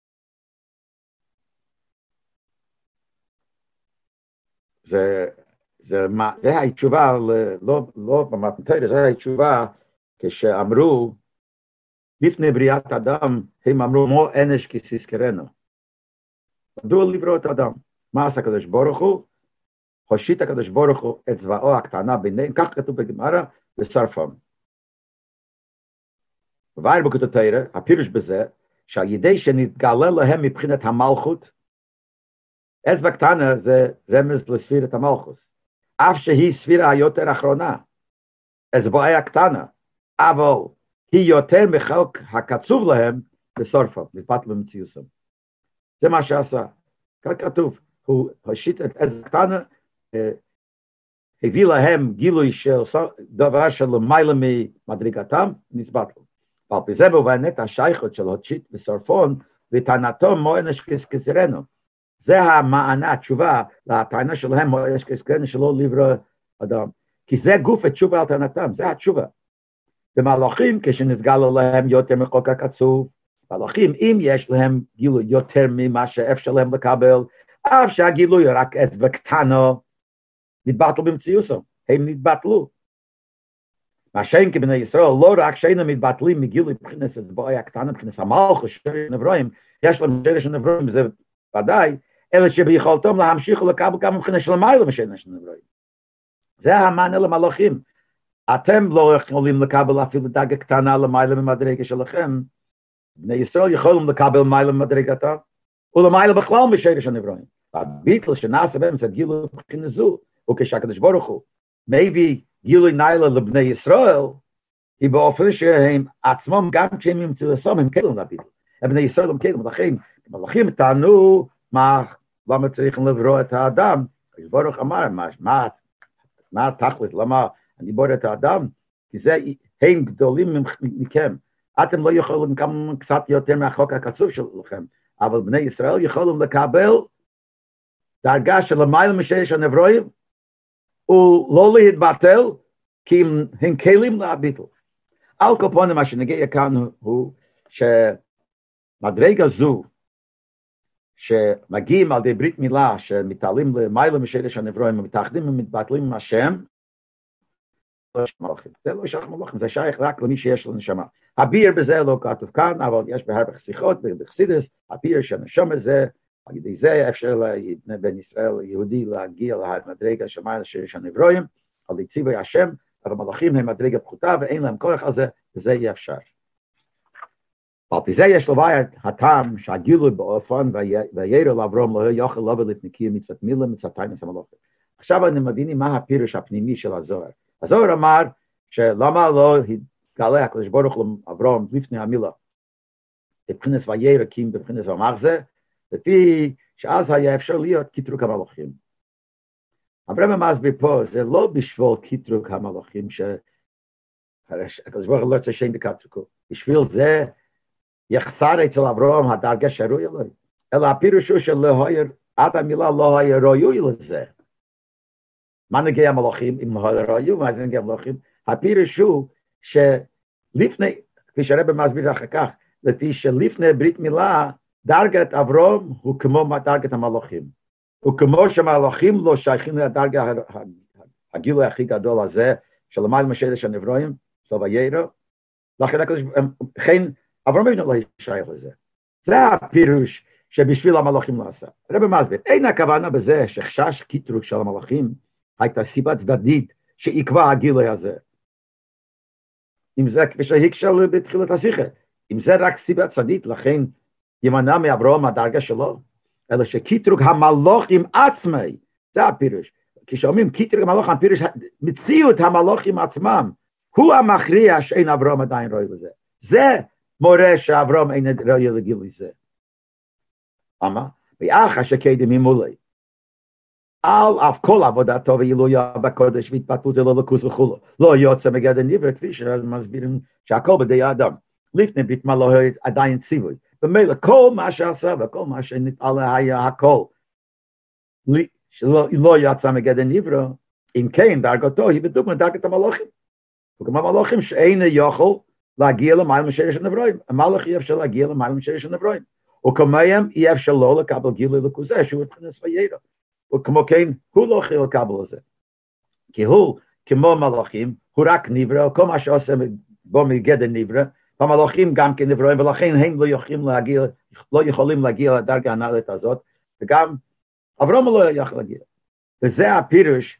זה, זה, זה התשובה, לא, לא במתנתרא, זה התשובה כשאמרו, לפני בריאת אדם, הם אמרו, מו אנש כי תזכרנו. מדוע לברוא את האדם? מה עשה הקדוש ברוך הוא? הושיט הקדוש ברוך הוא אצבעו הקטנה ביניהם, כך כתוב בגמרא, ושרפם. ובאר בלקוט התורה, הפירוש בזה, שעל ידי שנתגלה להם מבחינת המלכות, אצבע קטנה זה רמז לספירת המלכות, אף שהיא ספירה היותר אחרונה, אצבעי הקטנה, אבל היא יותר מחלק הקצוב להם, ושרפם, נתבטל במציאוסם. זה מה שעשה. כך כתוב, הוא הושיט את אצבע קטנה, הביא להם גילוי של דבר של למעלה ממדרגתם, נסבטלו. אבל בזה מובנת השייכות של הושיט ושרפון, וטענתו מואנש כזכרנו. זה המענה, התשובה, לטענה שלהם מואנש כזכרנו שלא לברוא אדם. כי זה גוף התשובה על טענתם, זה התשובה. במלאכים, כשנסגל להם יותר מחוק הקצוב, מלאכים, אם יש להם גילוי יותר ממה שאפשר להם לקבל, אף שהגילוי רק אצבע קטנה, נתבטלו במציאוסם, הם נתבטלו. מה שאין כבני ישראל, לא רק שאינם מתבטלים מגילוי מבחינת אצבעי הקטנה, מבחינת המלכות שרש הנברואים, יש להם שרש הנברואים, זה ודאי, אלא שביכולתם להמשיך ולקבל גם מבחינת של מעלה משרש הנברואים. זה המענה למלאכים. אתם לא יכולים לקבל אפילו דרגה קטנה למעלה ממדרגה שלכם. בני ישראל יכולים לקבל מעלה ממדרגתה, ולמעלה בכלל משרש הנברואים. הביטל שנעשה בהם זה גילוי מבחינה זו, וכשהקדוש ברוך הוא מביא גילוי נעלה לבני ישראל, היא באופן שהם עצמם גם כשהם ימצאו לסום הם כלים לביטל. בני ישראל הם כלים, ולכן מלאכים טענו מה, למה צריכים לברוא את האדם. הקדוש ברוך אמר, מה, מה, מה התכלית, למה אני בורא את האדם? כי זה הם גדולים מכם. אתם לא יכולים לקבל קצת יותר מהחוק הקצוב שלכם, אבל בני ישראל יכולים לקבל דרגה של למעלה משרש הנברואים, ולא להתבטל, כי הם כלים להביטל. על כל פנים, מה שנגיע כאן הוא שמדרגה זו, שמגיעים על ידי ברית מילה, שמתעלים למעלה משרש הנברואים, ומתאחדים ומתבטלים עם השם, זה לא שייך מלאכים, זה שייך רק למי שיש לו נשמה. הביר בזה לא כתוב כאן, אבל יש בהרבה שיחות, בחסידות, הביר שהנשמה זה, על ידי זה אפשר לבן ישראל יהודי להגיע למדרגה שמעלה שרש הנברואים, על ידי ציווי השם, אבל מלאכים הם מדרגה פחותה ואין להם כוח על זה, וזה יהיה אפשר. על פי זה יש לומר הטעם שהגילוי באופן וירא לאברהם לא יוכל לבוא לפני מצוות מילה מצוות תיינס המלאכים. עכשיו אני מבינים מה הפירוש הפנימי של הזוהר. הזוהר אמר שלמה לא התגלה הקדוש ברוך הוא לאברהם לפני המילה, בבחינת וירא כי אם בבחינת ואמר זה, לפי שאז היה אפשר להיות קטרוג המלאכים. אברהם מסביר פה, זה לא בשביל קטרוג המלאכים, שהקדוש ברוך הוא לא רוצה שאין בקטרוגו, בשביל זה יחסר אצל אברהם הדרגה שרוי אלוהי, אלא הפירוש הוא שלא היה, עד המילה לא היה ראוי לזה. מה נגיע המלאכים אם לא היה ראוי, מה זה נגיע המלאכים? הפירוש הוא שלפני, כפי שהרבא מסביר אחר כך, לפי שלפני ברית מילה, דרגת אברהם הוא כמו דרגת המלאכים. הוא כמו שמלאכים לא שייכים לדרגה הגילוי הכי גדול הזה, של למעלה משרש הנברואים, של וירא. לכן אברהם לא שייך לזה. זה הפירוש שבשביל המלאכים לעשה. הרב מסביר, אין הכוונה בזה שחשש קטרוג של המלאכים, הייתה סיבה צדדית שעקבה הגילוי הזה. אם זה כפי שהקשרנו בתחילת השיחה, אם זה רק סיבה צדדית, לכן ימנע מאברהם הדרגה שלו, אלא שקטרוג המלאכים עצמי, זה הפירוש. כשאומרים קטרוג המלאכים, הפירוש, מציאות המלאכים עצמם, הוא המכריע שאין אברהם עדיין רואה בזה. זה מורה שאברהם אין רואה לגילוי זה. אמה? ואחר שקדם ממולי. על אף כל עבודתו ועילויה בקודש והתפתלות אלו לקוס וכולו. לא יוצא מגדר נברא, כפי שמסבירים שהכל בידי האדם. לפני ברית מילה עדיין ציווי. במילא כל מה שעשה וכל מה שנתעלה היה הכל. שלא יצא מגדר נברא, אם כן דרגתו היא בדומה דרגת המלאכים. וכמו המלאכים שאין יכול להגיע למעלה משרש הנברואים. המלאך אי אפשר להגיע למעלה משרש הנברואים. וכמוהם אי אפשר לא לקבל גילוי לכוזה שהוא מבחינת וירא. וכמו כן הוא לא יכול לקבל את זה. כי הוא כמו מלאכים, הוא רק נברא, כל מה שעושה בו מגדר נברא, המלאכים גם כן נברואים, ולכן הם לא יכולים להגיע, לא יכולים להגיע לדרגה הנעלית הזאת, וגם אברהם לא יכול להגיע. וזה הפירוש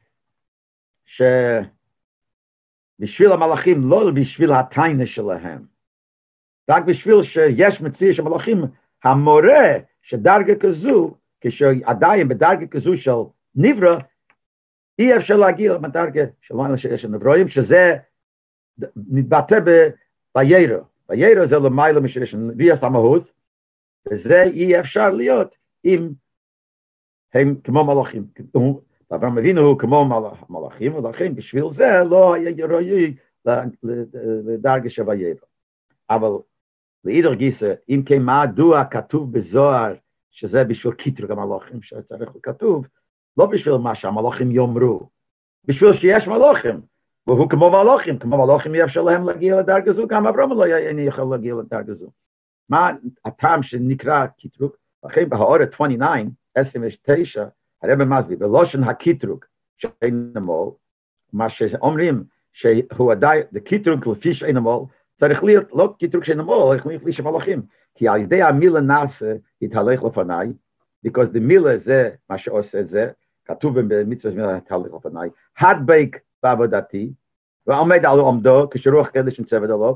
שבשביל המלאכים, לא בשביל התיינה שלהם, רק בשביל שיש מציאות של מלאכים, המורה שדרגה כזו, כשעדיין בדרגה כזו של נברא, אי אפשר להגיע לדרגה של מעלה של נברואים, שזה מתבטא בירא. בירא זה למעלה משרש נביאת המהות, וזה אי אפשר להיות אם הם כמו מלאכים. אברהם אבינו הוא כמו מלאכים, ולכן בשביל זה לא היה ראוי לדרגה של וירא. אבל לאידך גיסא, אם כן מדוע כתוב בזוהר, שזה בשביל קטרוג המלאכים שצריך לכתוב, לא בשביל מה שהמלאכים יאמרו, בשביל שיש מלאכים, והוא כמו מלאכים, כמו מלאכים יאפשר להם להגיע לדרגה זו, גם אברהם לא יכול להגיע לדרגה זו. מה הטעם שנקרא קטרוג? לכן בהאורת תשעים ותשע, עשרים ותשע, הרב מסביר, בלושן הקטרוג שאין המול, מה שאומרים שהוא עדיין, הקטרוג לפי שאין המול, צריך להיות לא קטרוג שאין המול, אלא לפי שמלאכים. כי על ידי המילה נעשה התהלך לפניי, because the מילה זה מה שעושה את זה, כתוב במצווה תהליך לפניי, הדבק בעבודתי, ועומד על עומדו, כשרוח קדש ניצבת עליו,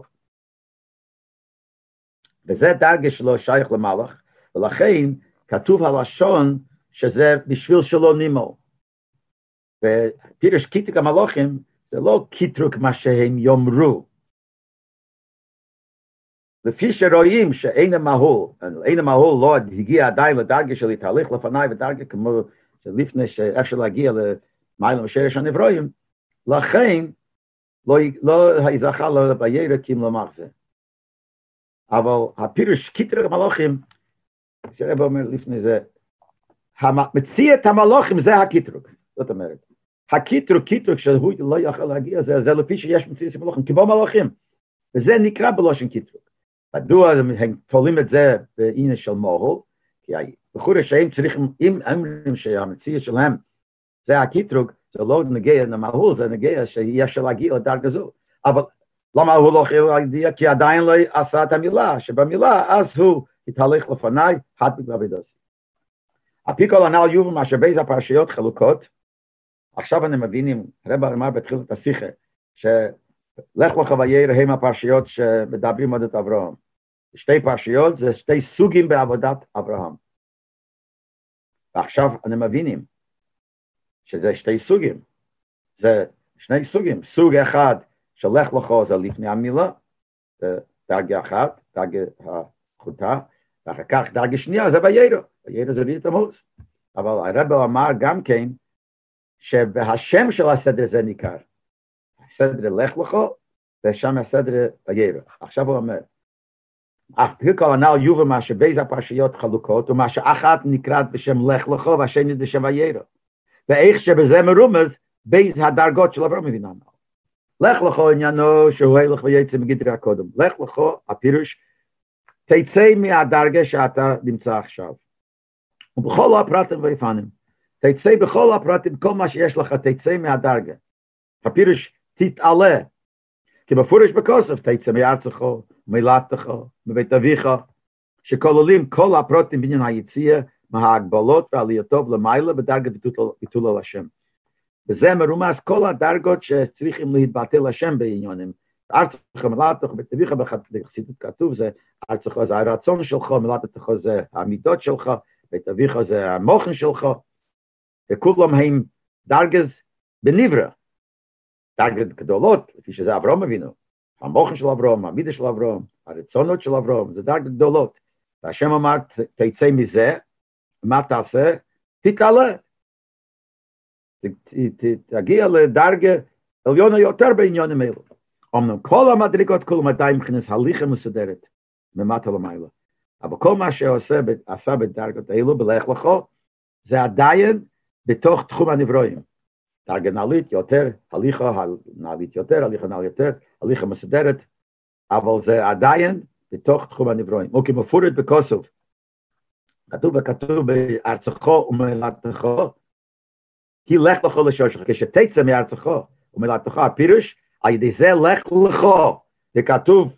וזה דרגה שלו שייך למלך, ולכן כתוב הלשון שזה בשביל שלא נימו. ופירוש קיטרוק המלוכים, זה לא קיטרוק מה שהם יאמרו. לפי שרואים שאין המהול, אין המהול לא הגיע עדיין לדרגה של תהליך לפניי, ודרגה כמו לפני שאפשר להגיע למעלה ושרש הנברואים, לכן לא, לא זכה לו בירא כי אם לומר זה. אבל הפירוש קיטרוק המלוכים, שהרב אומר לפני זה, מציע את המלוכים זה הקיטרוק, זאת אומרת. הקיטרוק, קיטרוק שהוא לא יכול להגיע, זה, זה לפי שיש מציע את המלוכים, כמו מלוכים. וזה נקרא בלושן קיטרוק. מדוע הם תולים את זה בעניין של מוהל? כי בחור שהם צריכים, אם אומרים שהמציע שלהם זה הקיטרוק, זה לא נגיע למהול, זה נגיע שיש להגיע לדרגה זו. אבל למה הוא לא יכול להגיע? כי עדיין לא עשה את המילה, שבמילה אז הוא התהלך לפניי, הדבק בעבודתי. הפי כל הנ"ל יובא מה שבייז הפרשיות חלוקות, עכשיו אני מבינים, הרב אמר בתחילת השיחה, שלך לך וירא הם הפרשיות שמדברים על את אברהם. שתי פרשיות זה שתי סוגים בעבודת אברהם. ועכשיו אני מבינים שזה שתי סוגים. זה שני סוגים. סוג אחד של לך לך זה לפני המילה, זה דרגה אחת, דרגה החוטה, ואחר כך דרגה שנייה זה וירא. וירא זה בית עמוס. אבל הרב אמר גם כן, שבהשם של הסדר זה ניכר. הסדר לך לך, ושם הסדר וירא. עכשיו הוא אומר, הפי כל הנ"ל יובא מה שבייז הפרשיות חלוקות, ומה שאחת נקראת בשם לך לך, והשני בשם וירא. ואיך שבזה מרומז, בייז הדרגות של אברהם אבינו. לך לך עניינו שהוא הלך ויצא מגדרי הקודם. לך לך, הפירוש, תצא מהדרגה שאתה נמצא עכשיו. ובכל הפרטים והאופנים, תצא בכל הפרטים, כל מה שיש לך, תצא מהדרגה. הפירוש, תתעלה. כי מפורש בכוסף, תצא מארצך, מילדתך, מבית אביך, שכוללים כל הפרטים בעניין היציאה, מההגבלות ועלייתו למעלה בדרגת ביטול על השם. וזה מרומז כל הדרגות שצריכים להתבטא לשם בעניונים. ארצך, מילדתך, בית אביך, בחסידות כתוב, זה ארצך זה הרצון שלך, מילדתך זה המידות שלך, בית אביך זה המוחן שלך, וכולם הם דרגז בנברא. דרגות גדולות, לפי שזה אברהם אבינו. המוחן של אברהם, המידה של אברהם, הרצונות של אברהם, זה דרגות גדולות. והשם אמר, תצא מזה, מה תעשה? תתעלה. תגיע לדרגה עליונה יותר בעניונים אלו. אמנם כל המדרגות כולם עדיין מבחינת הליכה מסודרת, ממטה למעלה. אבל כל מה שעושה, עשה בדרגות האלו, בלך לך, זה עדיין בתוך תחום הנברואים. דרגה נעלית יותר, הליכה נעלית יותר, הליכה נעלית יותר, הליכה מסודרת, אבל זה עדיין בתוך תחום הנברואים. וכי מפורט בכוסף, כתוב וכתוב בארצך ומילדתך, כי לך לך לשורשך, כשתצא מארצך ומילדתך, הפירוש, על ידי זה לך לך, זה כתוב,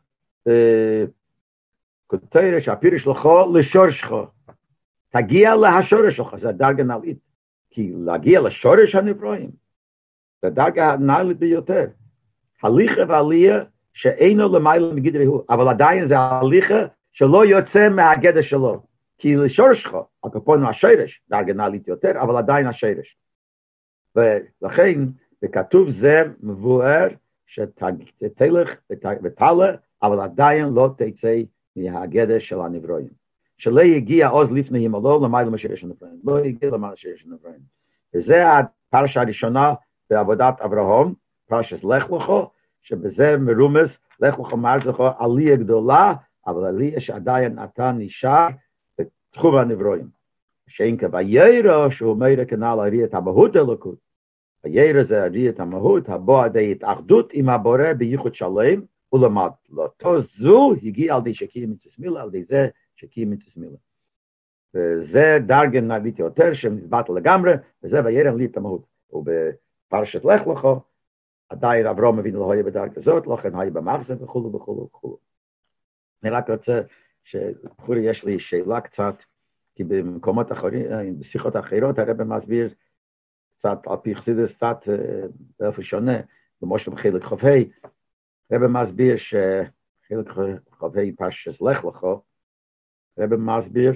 כותרת שהפירוש לך לשורשך, תגיע להשורש שלך, זה הדרגה נעלית, כי להגיע לשורש הנברואים, זה הדרגה הנעלית ביותר, הליכה ועלייה שאינו למעלה מגדרי הוא, אבל עדיין זה הליכה שלא יוצא מהגדר שלו, כי לשורשך, הכפונו השורש, דרגה נעלית יותר, אבל עדיין השורש. ולכן, בכתוב זה מבואר שתלך ותעלה, אבל עדיין לא תצא מהגדר של הנברואים. שלא יגיע עוז לפני ימלו למעלה משרש הנברואים. לא יגיע למעלה משרש הנברואים. וזה הפרשה הראשונה בעבודת אברהם, פרשת לך לך, שבזה מרומז, לך לך מארצך עלייה גדולה, אבל עלייה שעדיין אתה נשאר בתחום הנברואים. שאין כבירא, שהוא אומר כנ"ל הראיית המהות אלוקות. וירא זה הראיית המהות, הבוא עדי התאחדות עם הבורא בייחוד שלם, ולמד לאותו זו הגיע על די שקיים מצסמילה, על די זה שקיים מצסמילה. וזה דרגה נעלית יותר, שמתבטא לגמרי, וזה וירא הראיית המהות. ובפרשת לך לך, עדיין אברהם אבינו לא היה בדרגה זאת, לכן היה במחזר וכו' וכו' וכו'. אני רק רוצה שבחורי יש לי שאלה קצת, כי במקומות אחרים, בשיחות אחרות, הרב מסביר קצת על פי חסידות, קצת באופן שונה, למשל בחלק חו"י, רבי מסביר שחלק חו"י פרשת לך לך, רבי מסביר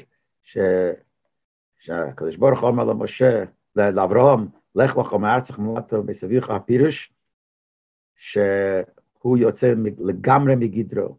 שהקדוש ברוך הוא אומר למשה, לאברהם, לך לך מארצך וממולדתך ומסביבך, הפירוש שהוא יוצא לגמרי מגדרו.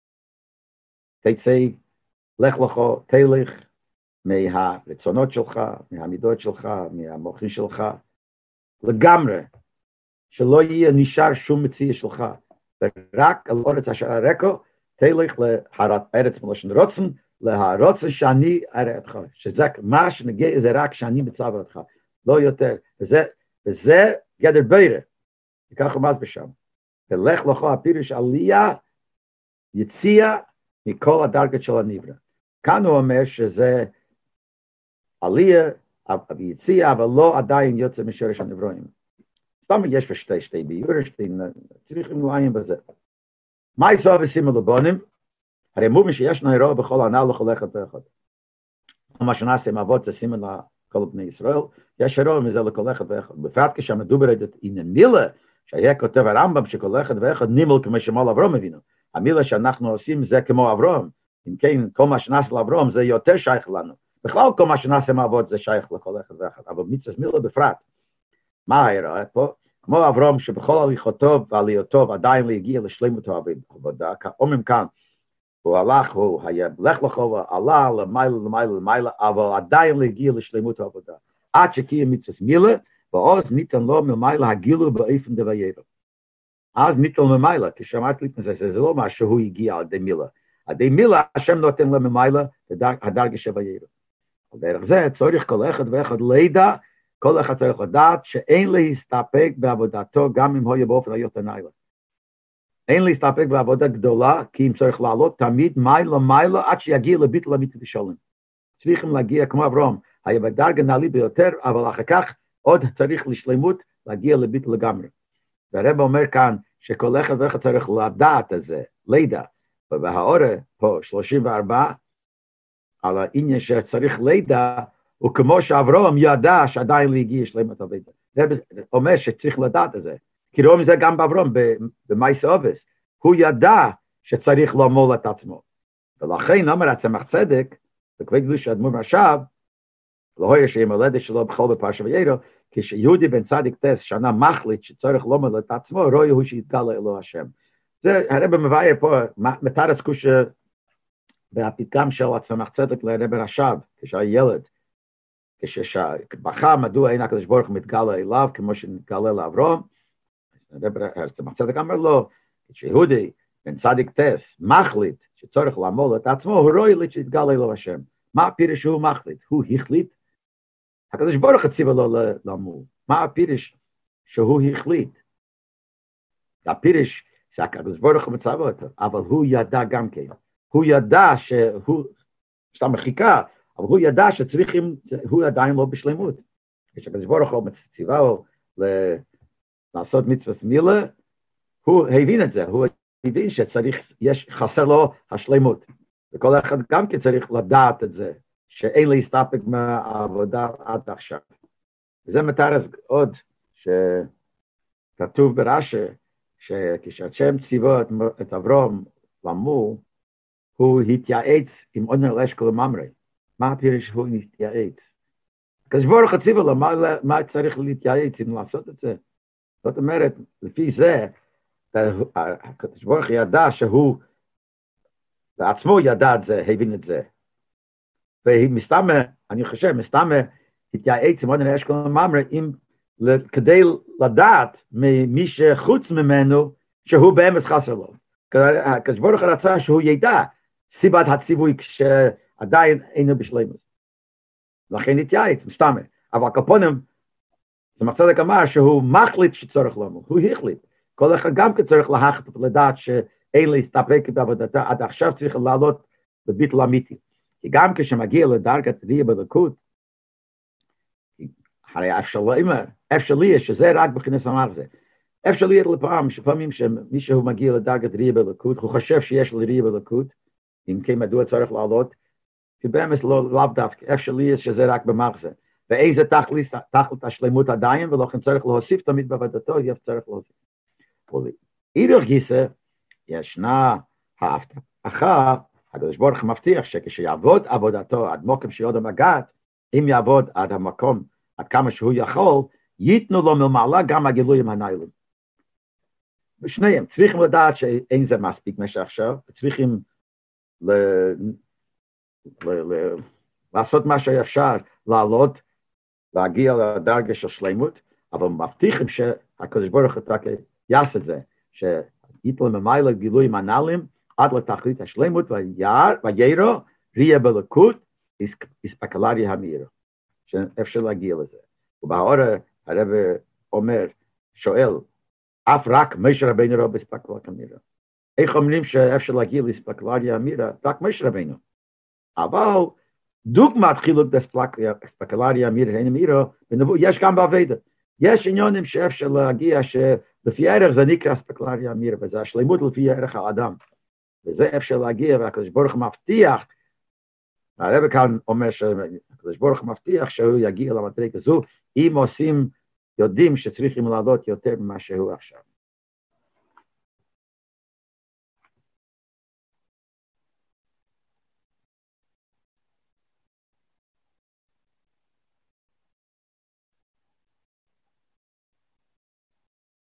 תצא, לך לך, תלך מהרצונות שלך, מהמידות שלך, מהמוחים שלך, לגמרי, שלא יהיה נשאר שום מציאה שלך, ורק על אורץ אשר הרקו, תלך לארץ מלשון רוצן, להרוצן שאני אראה אותך, שזה מה שנגיע זה רק שאני מצווה אותך, לא יותר, וזה, וזה גדר בירה, וכך הוא מסביר שם, ולך לך הפירוש עלייה, יציאה מכל הדרגות של הנברא. כאן הוא אומר שזה עלייה ויציאה, אבל לא עדיין יוצא משורש הנברואים. סתם יש בשתי שתי ביור, שתי צריכים לעיין בזה. מה יסוד ושימו לבונים? הרי מובן שישנו אירוע בכל הנ"ל לכל אחד ואחד. מה שנעשה עם אבות זה סימן לכל בני ישראל, יש אירוע מזה לכל אחד ואחד. בפרט כשהמדובר in המילה, שהיה כותב הרמב"ם שכל אחד ואחד נימל כמו שמול אברהם אבינו. המילה שאנחנו עושים זה כמו אברהם. אם כן, כל מה שנעשה לאברהם זה יותר שייך לנו. בכלל כל מה שנעשה עם אבות זה שייך לכל אחד ואחד. אבל מצוות מילה בפרט. מה האירוע פה? כמו אברהם שבכל הליכותו ועלייתו עדיין לא הגיע לשלמות העבודה, אומרים כאן, הוא הלך, הוא היה לך לך, הוא עלה למעלה למעלה למעלה, אבל עדיין לא הגיע לשלמות העבודה. עד שקיים מצוות מילה, ואז ניתן לו ממעלה הגילו באופן דביירו. אז ניתן ממעלה, כשאמרתי לי מזה, זה לא מה שהוא הגיע על ידי מילה. על ידי מילה, השם נותן לו ממעלה הדרגה שביירו. על דרך זה צריך כל אחד ואחד לידע, כל אחד צריך לדעת שאין להסתפק בעבודתו גם אם הוא יהיה באופן היות הנילה. אין להסתפק בעבודה גדולה, כי אם צריך לעלות תמיד מיילה מיילה עד שיגיע לביטול אמיתי ושלם. צריכים להגיע כמו אברהם, היה בדרגה נעלי ביותר, אבל אחר כך עוד צריך לשלמות להגיע לביטול לגמרי. והרב אומר כאן שכל אחד ואחד צריך לדעת את זה, לידע, ובהאורה פה שלושים וארבע, על העניין שצריך לידע, וכמו שאברהם ידע שעדיין להגיע שלמת הביתה. זה אומר שצריך לדעת את זה. כי רואים זה גם באברהם, במייס אובס. הוא ידע שצריך לעמול את עצמו. ולכן אומר הצמח צדק, וכבי גדוש האדמו"ר מהרש"ב, לא היה שיהיה מולדת שלו בכל בפרשת ויירו, כשיהודי בן צדיק טס שנה מחליט שצריך לעמול את עצמו, רואי הוא שיתגלה אלוה השם. זה הרב מבאר פה, מתרץ קושה, והפתגם של הצמח צדק לרב הרש"ב, כשהיה ילד, כשבכה מדוע אין הקדוש ברוך הוא מתגלה אליו כמו שנתגלה לאברהם, הצמח צדק אמר לו, כשיהודי בן צדיק טס מחליט שצריך לעמול את עצמו, הוא רואה לי שיתגלה אלוה השם. מה הפירוש שהוא מחליט? הוא החליט? הקדוש ברוך הוא ציווה לו לעמול. מה הפירוש שהוא החליט? הפירוש שהקדוש ברוך הוא מצווה אותו, אבל הוא ידע גם כן. הוא ידע שהוא, סתם מחיקה, אבל הוא ידע שצריכים, הוא עדיין לא בשלמות. כשהקדוש ברוך הוא ציווה לו לעשות מצוות מילה, הוא הבין את זה, הוא הבין שצריך, יש, חסר לו השלמות. וכל אחד גם כן צריך לדעת את זה, שאין להסתפק מהעבודה עד עכשיו. וזה מתארס עוד, שכתוב ברש"י, שכשהשם ציווה את אברהם למול, הוא התייעץ עם עונר לאשכול ממרא. מה הפירוש שהוא התייעץ? הקדוש ברוך הוא ציווה לו, מה, מה צריך להתייעץ אם לעשות את זה? זאת אומרת, לפי זה, הקדוש ברוך הוא ידע שהוא, בעצמו ידע את זה, הבין את זה. ומסתמה, אני חושב, מסתמה, התייעץ עם עונר לאשכול ממרא, כדי לדעת ממי שחוץ ממנו, שהוא באמת חסר לו. הקדוש ברוך הוא רצה שהוא ידע סיבת הציווי שעדיין אינו בשלמות. לכן התייעץ, מסתמה. אבל כפונים, הצמח צדק אמר שהוא מחליט שצריך לעמול, הוא החליט. כל אחד גם צריך להחליט לדעת שאין להסתפק בעבודתה, עד עכשיו צריך לעלות לביטול אמיתי. כי גם כשמגיע לדרגת ראייה בליכות, הרי אפשר לי שזה רק בכנס אמר זה. אפשר לי לפעמים, שפעמים שמישהו מגיע לדרגת ראייה בליכות, הוא חושב שיש לו ראייה בליכות, אם כן מדוע צריך לעלות, כי באמת לא, לא דווקא, אפשר לי שזה רק במחזה. ואיזה תכלית, תכלית השלמות עדיין, ולכן צריך להוסיף תמיד בעבודתו, יהיה צריך להוסיף. אידך גיסא, ישנה ההבטחה, הקדוש ברוך הוא מבטיח שכשיעבוד עבודתו עד מוקם שיודו מגעת, אם יעבוד עד המקום, עד כמה שהוא יכול, ייתנו לו מלמעלה גם הגילויים הנעלים. ושניהם, צריכים לדעת שאין זה מספיק מה שעכשיו, צריכים ל... ל... ל... לעשות מה שאפשר, לעלות, להגיע לדרגה של שלמות, אבל מבטיחים שהקדוש ברוך הוא יעשה את זה, שייתנו ממילא גילויים הנעלים, עד לתכלית השלמות, וירא ריאה בלקות, איספקלריה המאירה. שאפשר להגיע לזה. ובהאורה הרב אומר, שואל, אף רק משה רבינו רואה באספקלריה המאירה. איך אומרים שאפשר להגיע לאספקלריה המאירה? רק משה רבינו. אבל דוגמת חילוק באספקלריה המאירה, יש גם בעבודה. יש עניונים שאפשר להגיע שלפי ערך זה נקרא אספקלריה המאירה, וזה השלמות לפי ערך האדם. וזה אפשר להגיע, והקדוש ברוך הוא מבטיח, הרב כאן אומר שהקדוש ברוך הוא מבטיח שהוא יגיע למדרגה הזו, אם עושים, יודעים שצריכים לעלות יותר ממה שהוא עכשיו.